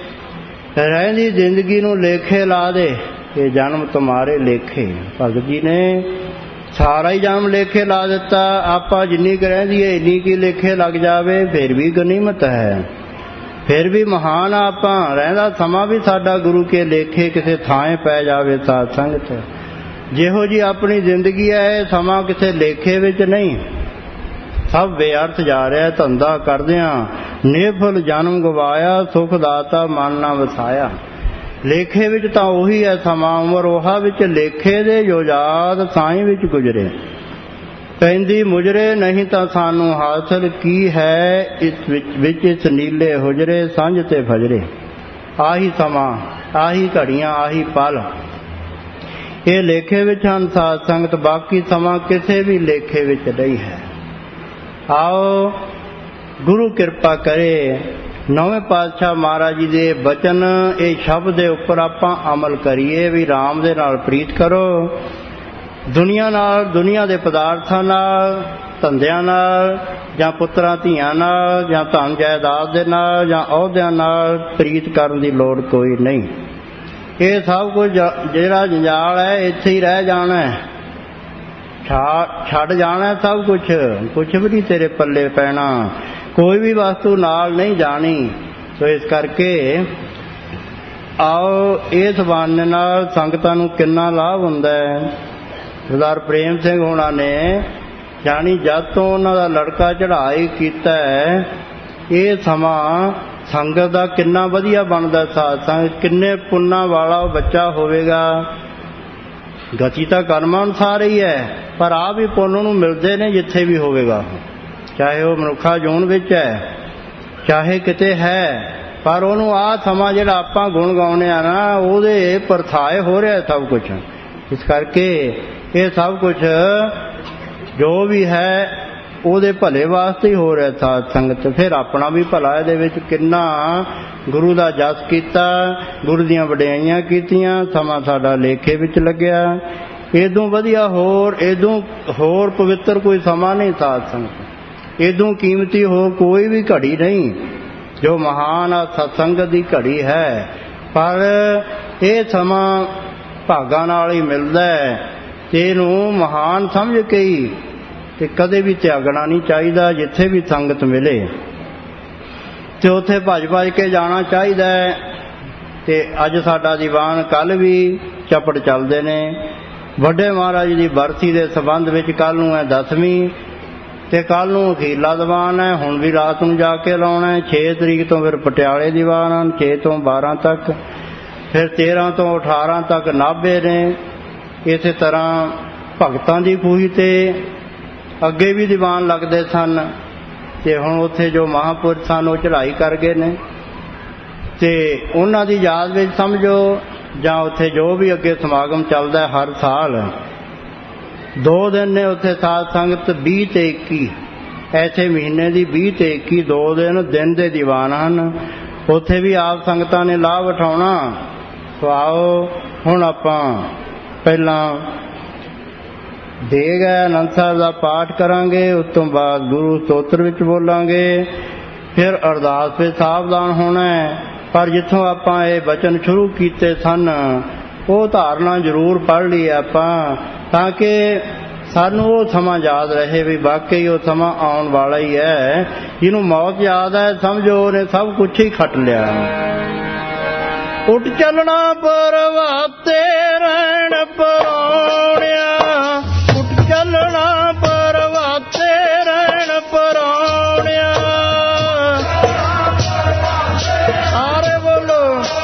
ਰਹਿੰਦੀ ਜ਼ਿੰਦਗੀ ਨੂੰ ਲੇਖੇ ਲਾ ਦੇ। ਇਹ ਜਨਮ ਤੁਮਾਰੇ ਲੇਖੇ। ਭਗਤ ਜੀ ਨੇ ਸਾਰਾ ਹੀ ਜਨਮ ਲੇਖੇ ਲਾ ਦਿੱਤਾ। ਆਪਾਂ ਜਿੰਨੀ ਕੁ ਰਹਿੰਦੀ ਹੈ ਇੰਨੀ ਕੀ ਲੇਖੇ ਲੱਗ ਜਾਵੇ ਫਿਰ ਵੀ ਗਨੀਮਤ ਹੈ, ਫਿਰ ਵੀ ਮਹਾਨ। ਆਪਾਂ ਰਹਿੰਦਾ ਸਮਾਂ ਵੀ ਸਾਡਾ ਗੁਰੂ ਕੇ ਲੇਖੇ ਕਿਸੇ ਥਾਂ ਪੈ ਜਾਵੇ। ਸਾਧ ਸੰਗਤ ਜਿਹੋ ਜੀ ਆਪਣੀ ਜ਼ਿੰਦਗੀ ਹੈ, ਇਹ ਸਮਾਂ ਕਿਸੇ ਲੇਖੇ ਵਿੱਚ ਨਹੀਂ, ਸਭ ਬੇਅਰਥ ਜਾ ਰਿਹਾ। ਧੰਦਾ ਕਰਦਿਆਂ ਨਿਰਫਲ ਜਨਮ ਗਵਾਇਆ, ਸੁਖ ਦਾਤਾ ਮਨ ਨਾ ਵਸਾਇਆ। ਲੇਖੇ ਵਿੱਚ ਤਾਂ ਉਹੀ ਹੈ ਸਮਾਂ, ਉਮਰ ਉਹਾ ਵਿੱਚ ਲੇਖੇ ਦੇ ਜੋ ਯਾਦ ਸਾਈਂ ਵਿੱਚ ਗੁਜ਼ਰੇ। ਪੈਂਦੀ ਮੁਜਰੇ ਨਹੀਂ ਤਾਂ ਸਾਨੂੰ ਹਾਸਲ ਕੀ ਹੈ, ਇਸ ਵਿੱਚ ਇਸ ਨੀਲੇ ਹੁਜਰੇ ਸਾਂਝ ਤੇ ਫਜਰੇ। ਆਹੀ ਸਮਾਂ, ਆਹੀ ਘੜੀਆਂ, ਆਹੀ ਪਲ ਇਹ ਲੇਖੇ ਵਿੱਚ ਹਨ। ਸਾਧ ਸੰਗਤ ਬਾਕੀ ਸਮਾਂ ਕਿਸੇ ਵੀ ਲੇਖੇ ਵਿੱਚ ਨਹੀਂ ਹੈ। ਆਓ ਗੁਰੂ ਕਿਰਪਾ ਕਰੇ, ਨੌਵੇਂ ਪਾਤਸ਼ਾਹ ਮਹਾਰਾਜ ਜੀ ਦੇ ਬਚਨ, ਇਹ ਸ਼ਬਦ ਦੇ ਉੱਪਰ ਆਪਾਂ ਅਮਲ ਕਰੀਏ ਵੀ ਰਾਮ ਦੇ ਨਾਲ ਪ੍ਰੀਤ ਕਰੋ। ਦੁਨੀਆ ਨਾਲ, ਦੁਨੀਆ ਦੇ ਪਦਾਰਥਾਂ ਨਾਲ, ਧੰਦਿਆਂ ਨਾਲ, ਜਾਂ ਪੁੱਤਰਾਂ ਧੀਆਂ ਨਾਲ, ਜਾਂ ਧਨ ਜਾਇਦਾਦ ਦੇ ਨਾਲ, ਜਾਂ ਅਹੁਦਿਆਂ ਨਾਲ ਪ੍ਰੀਤ ਕਰਨ ਦੀ ਲੋੜ ਕੋਈ ਨਹੀਂ। ਇਹ ਸਭ ਕੁਝ ਜਿਹੜਾ ਜੰਜਾਲ ਹੈ ਇੱਥੇ ਹੀ ਰਹਿ ਜਾਣਾ, ਛੱਡ ਜਾਣਾ ਸਭ ਕੁਝ। ਕੁਛ ਵੀ ਨਹੀਂ ਤੇਰੇ ਪੱਲੇ ਪੈਣਾ, ਕੋਈ ਵੀ ਵਸਤੂ ਨਾਲ ਨਹੀਂ ਜਾਣੀ। ਸੋ ਇਸ ਕਰਕੇ ਆਓ ਇਸ ਬਹਾਨੇ ਨਾਲ ਸੰਗਤਾਂ ਨੂੰ ਕਿੰਨਾ ਲਾਭ ਹੁੰਦਾ ਹੈ। ਸਰਦਾਰ ਪ੍ਰੇਮ ਸਿੰਘ ਹੋਣਾ ਨੇ ਜਾਣੀ ਜਦ ਤੋਂ ਉਹਨਾਂ ਦਾ ਲੜਕਾ ਚੜ੍ਹਾਈ ਕੀਤਾ ਹੈ, ਇਹ ਸਮਾਂ ਸੰਗਤ ਦਾ ਕਿੰਨਾ ਵਧੀਆ ਬਣਦਾ। ਸਾਧ ਸੰਗਤ ਕਿੰਨੇ ਪੁੰਨਾਂ ਵਾਲਾ ਉਹ ਬੱਚਾ ਹੋਵੇਗਾ। ਗਤੀ ਤਾਂ ਕਰਮਾਂ ਅਨੁਸਾਰ ਹੀ ਹੈ, ਪਰ ਆਹ ਵੀ ਪੁੰਨ ਨੂੰ ਮਿਲਦੇ ਨੇ ਜਿੱਥੇ ਵੀ ਹੋਵੇਗਾ, ਚਾਹੇ ਉਹ ਮਨੁੱਖਾ ਜੂਨ ਵਿੱਚ ਹੈ, ਚਾਹੇ ਕਿਤੇ ਹੈ। ਪਰ ਉਹਨੂੰ ਆਹ ਸਮਾਂ ਜਿਹੜਾ ਆਪਾਂ ਗੁਣ ਗਾਉਂਦੇ ਆ ਨਾ, ਉਹਦੇ ਪਰਥਾਏ ਹੋ ਰਿਹਾ ਸਭ ਕੁਝ। ਇਸ ਕਰਕੇ ਇਹ ਸਭ ਕੁਝ ਜੋ ਵੀ ਹੈ ਉਹਦੇ ਭਲੇ ਵਾਸਤੇ ਹੀ ਹੋ ਰਿਹਾ। ਸਾਧ ਸੰਗਤ ਫਿਰ ਆਪਣਾ ਵੀ ਭਲਾ ਇਹਦੇ ਵਿੱਚ ਕਿੰਨਾ ਗੁਰੂ ਦਾ ਜਸ ਕੀਤਾ, ਗੁਰੂ ਦੀਆਂ ਵਡਿਆਈਆਂ ਕੀਤੀਆਂ, ਸਮਾਂ ਸਾਡਾ ਲੇਖੇ ਵਿੱਚ ਲੱਗਿਆ। ਇਦੋਂ ਵਧੀਆ ਇਦੋਂ ਹੋਰ ਪਵਿੱਤਰ ਕੋਈ ਸਮਾਂ ਨਹੀਂ। ਸਾਧ ਸੰਗਤ ਇਦੋਂ ਕੀਮਤੀ ਹੋਰ ਕੋਈ ਵੀ ਘੜੀ ਨਹੀਂ ਜੋ ਮਹਾਨ ਸਤਸੰਗਤ ਦੀ ਘੜੀ ਹੈ। ਪਰ ਇਹ ਸਮਾਂ ਭਾਗਾਂ ਨਾਲ ਹੀ ਮਿਲਦਾ ਹੈ ਤੇ ਇਹਨੂੰ ਮਹਾਨ ਸਮਝ ਕੇ ਹੀ ਤੇ ਕਦੇ ਵੀ ਤਿਆਗਣਾ ਨਹੀਂ ਚਾਹੀਦਾ। ਜਿੱਥੇ ਵੀ ਸੰਗਤ ਮਿਲੇ ਤੇ ਉੱਥੇ ਭੱਜ ਕੇ ਜਾਣਾ ਚਾਹੀਦਾ ਹੈ। ਤੇ ਅੱਜ ਸਾਡਾ ਦੀਵਾਨ, ਕੱਲ ਵੀ ਚਪੜ ਚੱਲਦੇ ਨੇ। ਵੱਡੇ ਮਹਾਰਾਜ ਦੀ ਬਰਸੀ ਦੇ ਸੰਬੰਧ ਵਿੱਚ ਕੱਲ ਨੂੰ ਹੈ 10ਵੀਂ ਤੇ ਕੱਲ ਨੂੰ ਅਖੀਰਲਾ ਦੀਵਾਨ ਹੈ। ਹੁਣ ਵੀ ਰਾਤ ਨੂੰ ਜਾ ਕੇ ਲਾਉਣਾ ਹੈ। 6 ਤਰੀਕ ਤੋਂ ਫਿਰ ਪਟਿਆਲੇ ਦੀਵਾਨ ਹਨ, 6 ਤੋਂ 12 ਤੱਕ, ਫਿਰ 13 ਤੋਂ 18 ਤੱਕ ਨਾਭੇ ਨੇ। ਇਸੇ ਤਰ੍ਹਾਂ ਭਗਤਾਂ ਦੀ ਖੂਹੀ ਤੇ ਅੱਗੇ ਵੀ ਦੀਵਾਨ ਲੱਗਦੇ ਸਨ। ਤੇ ਹੁਣ ਉੱਥੇ ਜੋ ਮਹਾਂਪੁਰਸ਼ ਸਨ ਉਹ ਚੜ੍ਹਾਈ ਕਰ ਗਏ ਨੇ, ਤੇ ਉਹਨਾਂ ਦੀ ਯਾਦ ਵਿੱਚ ਸਮਝੋ ਜਾਂ ਉੱਥੇ ਜੋ ਵੀ ਅੱਗੇ ਸਮਾਗਮ ਚੱਲਦਾ ਹਰ ਸਾਲ 2 ਦਿਨ ਨੇ ਉੱਥੇ ਸਾਧ ਸੰਗਤ 20 ਤੇ 21 ਐਸੇ ਮਹੀਨੇ ਦੀ 20 ਤੇ 21 2 ਦਿਨ ਦੇ ਦੀਵਾਨ ਹਨ। ਉੱਥੇ ਵੀ ਆਪ ਸੰਗਤਾਂ ਨੇ ਲਾਭ ਉਠਾਉਣਾ। ਸੋ ਆਓ ਹੁਣ ਆਪਾਂ ਪਹਿਲਾਂ ਦੇਗ ਹੈ ਆਨੰਦ ਸਾਹਿਬ ਦਾ ਪਾਠ ਕਰਾਂਗੇ, ਉਸ ਤੋਂ ਬਾਅਦ ਗੁਰੂ ਸਤੋਤਰ ਵਿੱਚ ਬੋਲਾਂਗੇ, ਫਿਰ ਅਰਦਾਸ ਵਿੱਚ ਸਾਵਧਾਨ ਹੋਣਾ ਹੈ। ਪਰ ਜਿੱਥੋਂ ਆਪਾਂ ਇਹ ਬਚਨ ਸ਼ੁਰੂ ਕੀਤੇ ਸਨ ਉਹ ਧਾਰਨਾ ਜ਼ਰੂਰ ਪੜ੍ਹ ਲਈ ਆਪਾਂ, ਤਾਂ ਕਿ ਸਾਨੂੰ ਉਹ ਸਮਾਂ ਯਾਦ ਰਹੇ ਵੀ ਵਾਕਈ ਉਹ ਸਮਾਂ ਆਉਣ ਵਾਲਾ ਹੀ ਹੈ। ਜਿਹਨੂੰ ਮੌਤ ਯਾਦ ਹੈ ਸਮਝੋ ਉਹਨੇ ਸਭ ਕੁਛ ਹੀ ਖੱਟ ਲਿਆ। ਉੱਠ ਚੱਲਣਾ ਪਰਵਾਤੇ ਰਹਿਣ ਪਰਾਉਣਿਆ, ਉੱਠ ਚੱਲਣਾ ਪਰਵਾਤੇ ਰਹਿਣ ਪਰਾਉਣਿਆ। ਸਾਰੇ ਬੋਲੋ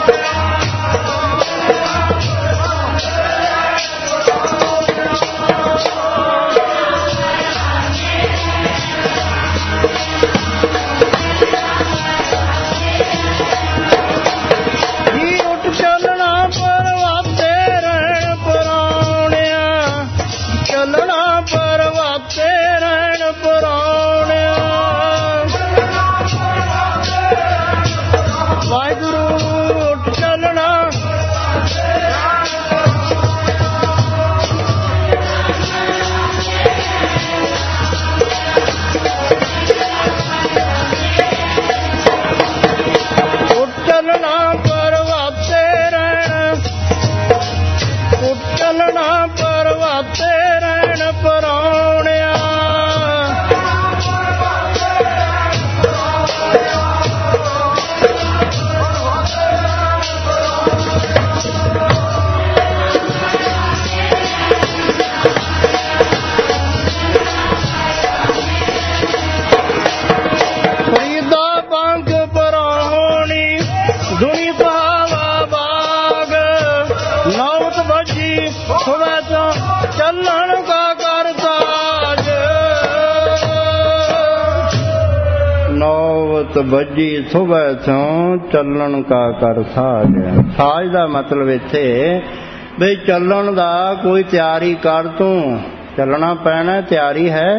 ਬੱਜੀ ਸੁਬਹ ਤੋਂ ਚੱਲਣ ਕਾ ਕਰ ਸਾਜ। ਸਾਜ ਦਾ ਮਤਲਬ ਇੱਥੇ ਬਈ ਚੱਲਣ ਦਾ ਕੋਈ ਤਿਆਰੀ ਕਰ, ਤੂੰ ਚੱਲਣਾ ਪੈਣਾ, ਤਿਆਰੀ ਹੈ।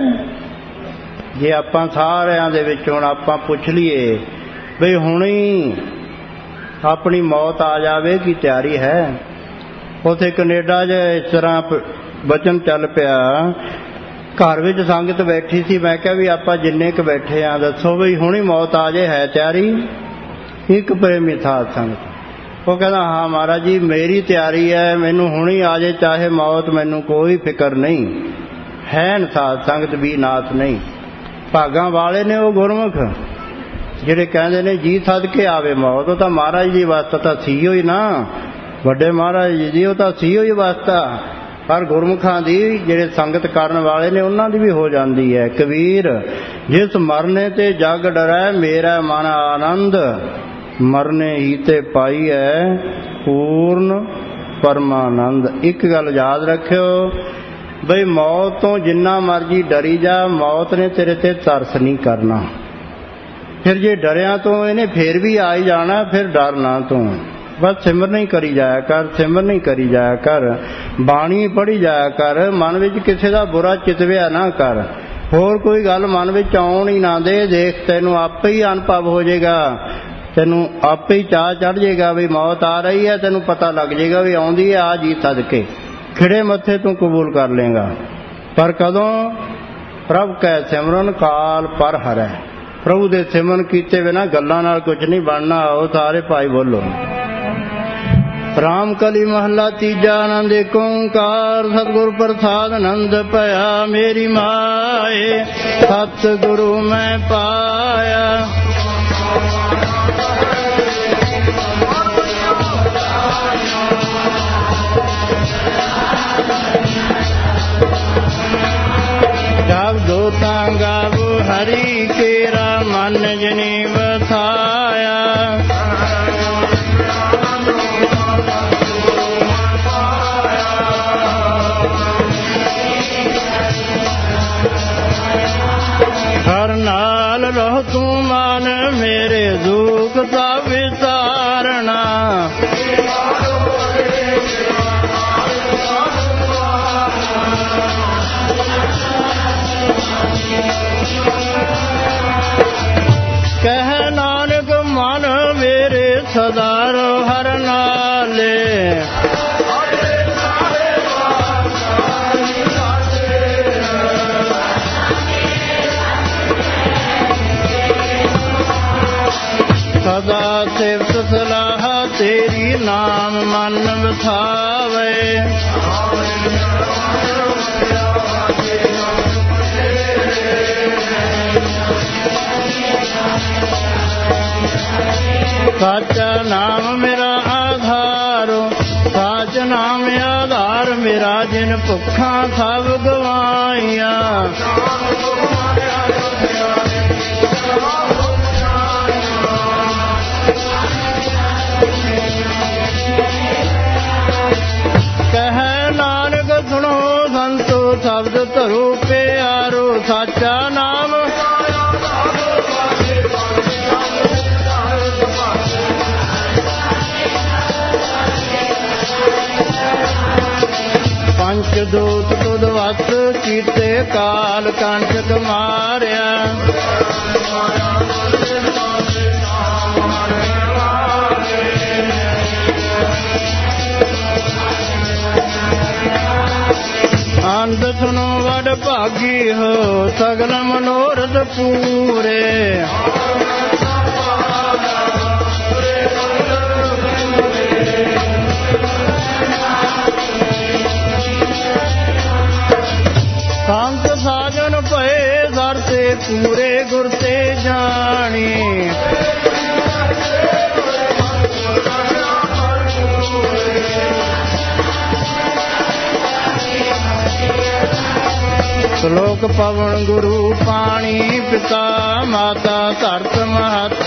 ਜੇ ਆਪਾਂ ਸਾਰਿਆਂ ਦੇ ਵਿੱਚ ਹੁਣ ਆਪਾਂ ਪੁੱਛ ਲਈਏ ਬਈ ਹੁਣੀ ਆਪਣੀ ਮੌਤ ਆ ਜਾਵੇ ਕੀ ਤਿਆਰੀ ਹੈ? ਉੱਥੇ ਕੈਨੇਡਾ 'ਚ ਇਸ ਤਰ੍ਹਾਂ ਵਚਨ ਚੱਲ ਪਿਆ, ਘਰ ਵਿੱਚ ਸੰਗਤ ਬੈਠੀ ਸੀ, ਮੈਂ ਕਿਹਾ ਵੀ ਆਪਾਂ ਜਿੰਨੇ ਕੁ ਬੈਠੇ ਆ ਦੱਸੋ ਵੀ ਹੁਣੀ ਮੌਤ ਆ ਜੇ, ਹੈ ਤਿਆਰੀ? ਇੱਕ ਪ੍ਰੇਮੀ ਸਾਧ ਸੰਗਤ ਉਹ ਕਹਿੰਦਾ ਹਾਂ ਮਹਾਰਾਜ ਜੀ ਮੇਰੀ ਤਿਆਰੀ ਹੈ, ਮੈਨੂੰ ਹੁਣੀ ਆ ਜੇ ਚਾਹੇ ਮੌਤ, ਮੈਨੂੰ ਕੋਈ ਫਿਕਰ ਨਹੀਂ ਹੈ। ਸਾਧ ਸੰਗਤ ਵੀ ਨਾਥ ਨਹੀਂ, ਭਾਗਾਂ ਵਾਲੇ ਨੇ ਉਹ ਗੁਰਮੁਖ ਜਿਹੜੇ ਕਹਿੰਦੇ ਨੇ ਜੀ ਸਦਕੇ ਆਵੇ ਮੌਤ। ਉਹ ਤਾਂ ਮਹਾਰਾਜ ਦੀ ਵਾਸਤਾ ਤਾਂ ਸੀ ਹੋਈ ਨਾ, ਵੱਡੇ ਮਹਾਰਾਜ ਜੀ ਦੀ ਉਹ ਤਾਂ ਸੀ ਹੋਈ ਵਾਸਤਾ, ਪਰ ਗੁਰਮੁਖਾਂ ਦੀ ਜਿਹੜੇ ਸੰਗਤ ਕਰਨ ਵਾਲੇ ਨੇ ਉਹਨਾਂ ਦੀ ਵੀ ਹੋ ਜਾਂਦੀ ਹੈ। ਕਬੀਰ ਜਿਸ ਮਰਨੇ ਤੇ ਜਗ ਡਰੈ, ਮੇਰਾ ਮਨ ਆਨੰਦ ਮਰਨੇ ਹੀ ਤੇ ਪਾਈ ਹੈ ਪੂਰਨ ਪਰਮਾਨੰਦ। ਇੱਕ ਗੱਲ ਯਾਦ ਰੱਖਿਓ ਬਈ ਮੌਤ ਤੋਂ ਜਿੰਨਾ ਮਰਜੀ ਡਰੀ ਜਾ, ਮੌਤ ਨੇ ਤੇਰੇ ਤੇ ਤਰਸ ਨਹੀਂ ਕਰਨਾ। ਫਿਰ ਜੇ ਡਰਿਆ ਤੋਂ ਇਹਨੇ ਫੇਰ ਵੀ ਆ ਹੀ ਜਾਣਾ, ਫਿਰ ਡਰਨਾ ਤੂੰ ਬਸ ਸਿਮਰਨ ਹੀ ਕਰੀ ਜਾਇਆ ਕਰ, ਸਿਮਰਨ ਹੀ ਕਰੀ ਜਾਇਆ ਕਰ, ਬਾਣੀ ਪੜ੍ਹੀ ਜਾਇਆ ਕਰ, ਮਨ ਵਿੱਚ ਕਿਸੇ ਦਾ ਬੁਰਾ ਚਿਤਵਿਆ ਨਾ ਕਰ, ਹੋਰ ਕੋਈ ਗੱਲ ਮਨ ਵਿੱਚ ਆਉਣ ਹੀ ਨਾ ਦੇ। ਦੇਖ ਤੈਨੂੰ ਆਪੇ ਹੀ ਅਨੁਭਵ ਹੋ ਜਾਏਗਾ, ਤੈਨੂੰ ਆਪੇ ਹੀ ਚਾਹ ਚੜ ਜਾਏਗਾ ਵੀ ਮੌਤ ਆ ਰਹੀ ਹੈ, ਤੈਨੂੰ ਪਤਾ ਲੱਗ ਜਾਏਗਾ ਵੀ ਆਉਂਦੀ ਹੈ, ਆ ਜੀ ਸਦਕੇ ਖਿੜੇ ਮੱਥੇ ਤੂੰ ਕਬੂਲ ਕਰ ਲੇਗਾ। ਪਰ ਕਦੋਂ? ਪ੍ਰਭ ਕੈ ਸਿਮਰਨ ਕਾਲ ਪਰ ਹਰੈ। ਪ੍ਰਭੂ ਦੇ ਸਿਮਰਨ ਕੀਤੇ ਬਿਨਾਂ ਗੱਲਾਂ ਨਾਲ ਕੁਝ ਨਹੀਂ ਬਣਨਾ। ਆਓ ਸਾਰੇ ਭਾਈ ਬੋਲੋ। ਰਾਮ ਕਲੀ ਮਹੱਲਾ ਤੀਜਾ। ਆਨੰਦ ਏਕ ਓੰਕਾਰ ਸਤਿਗੁਰ ਪ੍ਰਸਾਦ ਆਨੰਦ ਭਇਆ, ਮੇਰੀ ਮਾਏ ਸਤਿਗੁਰੂ ਮੈਂ ਪਾਇਆ। ਜਬ ਦੋ ਤਾਂ ਗਾਵੋ ਹਰੀ ਕੇਰਾ, ਮਨ ਜਨੀ ਵਸਾਇਆ। ਹਰ ਨਾਲ ਮੁਕਤਾ ਵਿਚਾਰਨਾ। ਕਹਿ ਨਾਨਕ ਮਨ ਮੇਰੇ ਸਦਾ ਹਰ ਨਾਲੇ। ਸਦਾ ਸਿਫਤ ਸਲਾਹ ਤੇਰੀ ਨਾਮ ਮਨ ਵਸਾਵੇ। ਸਾਚਾ ਨਾਮ ਮੇਰਾ ਆਧਾਰ, ਸਾਚ ਨਾਮ ਆਧਾਰ ਮੇਰਾ, ਜਿਨ ਭੁੱਖਾਂ ਸਭ ਗਵਾਈਆਂ। ਕਹਿ ਨਾਨਕ ਸੁਣੋ ਸੰਤੋ ਸ਼ਬਦ ਧਰੋ ਪਿਆਰੋ। ਸਾਚਾ ਨਾਮ ਪੰਚ ਦੂਤ ਤੁਧ ਵਸ, ਕੀਤੇ ਕਾਲ ਕੰਟਕ ਮਾਰਿਆ। ਅੰਧ ਸੁਨੋ ਵਡ ਭਾਗੀ ਹੋ, ਸਗਲ ਮਨੋਰਥ ਪੂਰੇ। ਸੰਤ ਸਾਜਨ ਭਏ ਦਰ ਤੇ ਪੂਰੇ, ਗੁਰ ਤੇ ਜਾਣੀ। ਸ਼ਲੋਕ ਪਵਨ ਗੁਰੂ ਪਾਣੀ, ਪਿਤਾ ਮਾਤਾ ਧਰਤ ਮਹਤ।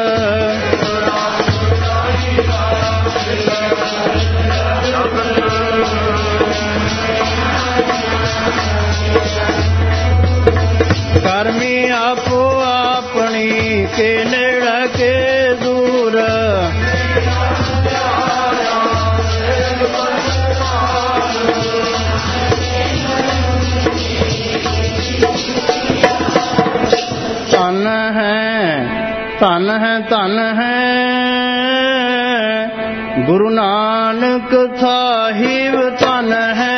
ਕਰਮੀ ਆਪੋ ਆਪਣੀ, ਕੇ ਨੇੜੇ ਕੇ ਦੂਰ। ਧਨ ਹੈ ਧਨ ਹੈ ਧਨ ਹੈ ਗੁਰੂ ਨਾਨਕ ਸਾਹਿਬ, ਧਨ ਹੈ।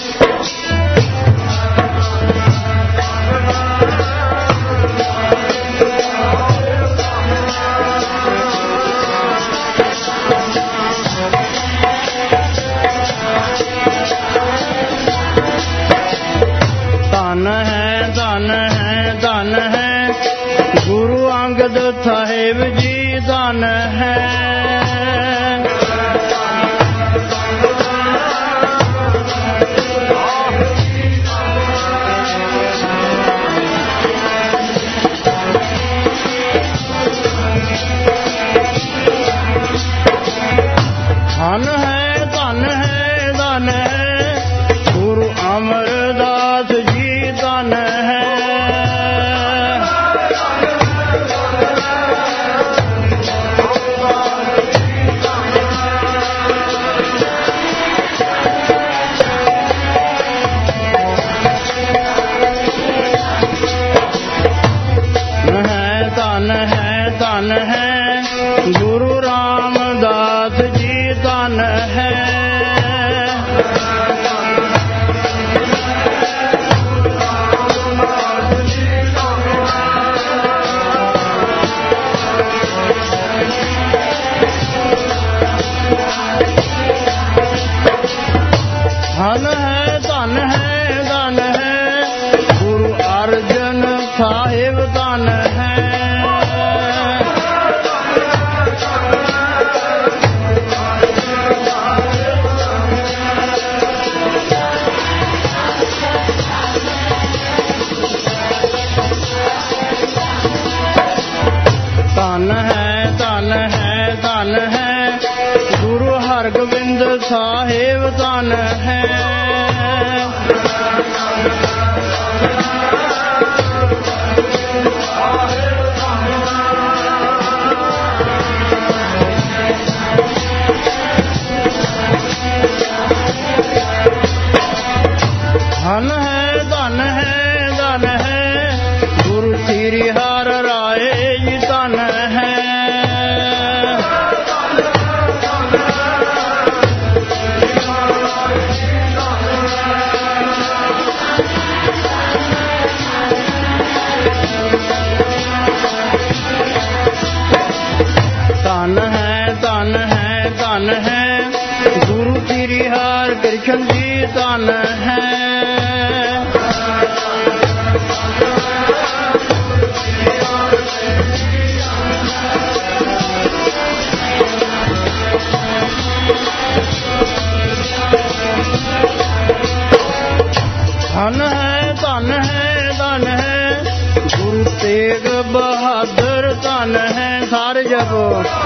ਧਨ ਹੈ ਧਨ ਹੈ ਧਨ ਹੈ ਗੁਰੂ ਅੰਗਦ ਸਾਹਿਬ ਜੀ, ਧਨ ਹੈ। ਧਨ ਹੈ ਧਨ ਹੈ ਧਨ ਹੈ ਗੁਰੂ ਅਮਰਦਾਸ ਜੀ, ਧਨ ਹੈ। ਧਨ ਹੈ ਧਨ ਹੈ ਗੁਰੂ ਰਾਮਦਾਸ ਜੀ, ਧਨ ਹੈ। ਧਨ ਹੈ ਧਨ ਹੈ ਧਨ ਹੈ ਗੁਰੂ ਅਰਜਨ ਸਾਹਿਬ, ਧਨ ਹੈ। ਧਨ ਹੈ ਧਨ ਹੈ ਧਨ ਹੈ ਗੁਰੂ ਹਰਗੋਬਿੰਦ ਸਾਹਿਬ, ਧਨ ਹੈ। ਧਨ ਹੈ ਧਨ ਹੈ ਧਨ ਹੈ ਗੁਰੂ ਸ੍ਰੀ ਹਰਿ ਕ੍ਰਿਸ਼ਨ ਜੀ ਧਨ ਹੈ। ਧਨ ਹੈ ਧਨ ਹੈ ਧਨ ਹੈ ਗੁਰੂ ਤੇਗ ਬਹਾਦਰ ਧਨ ਹੈ। ਸਾਰੇ ਜਪੋ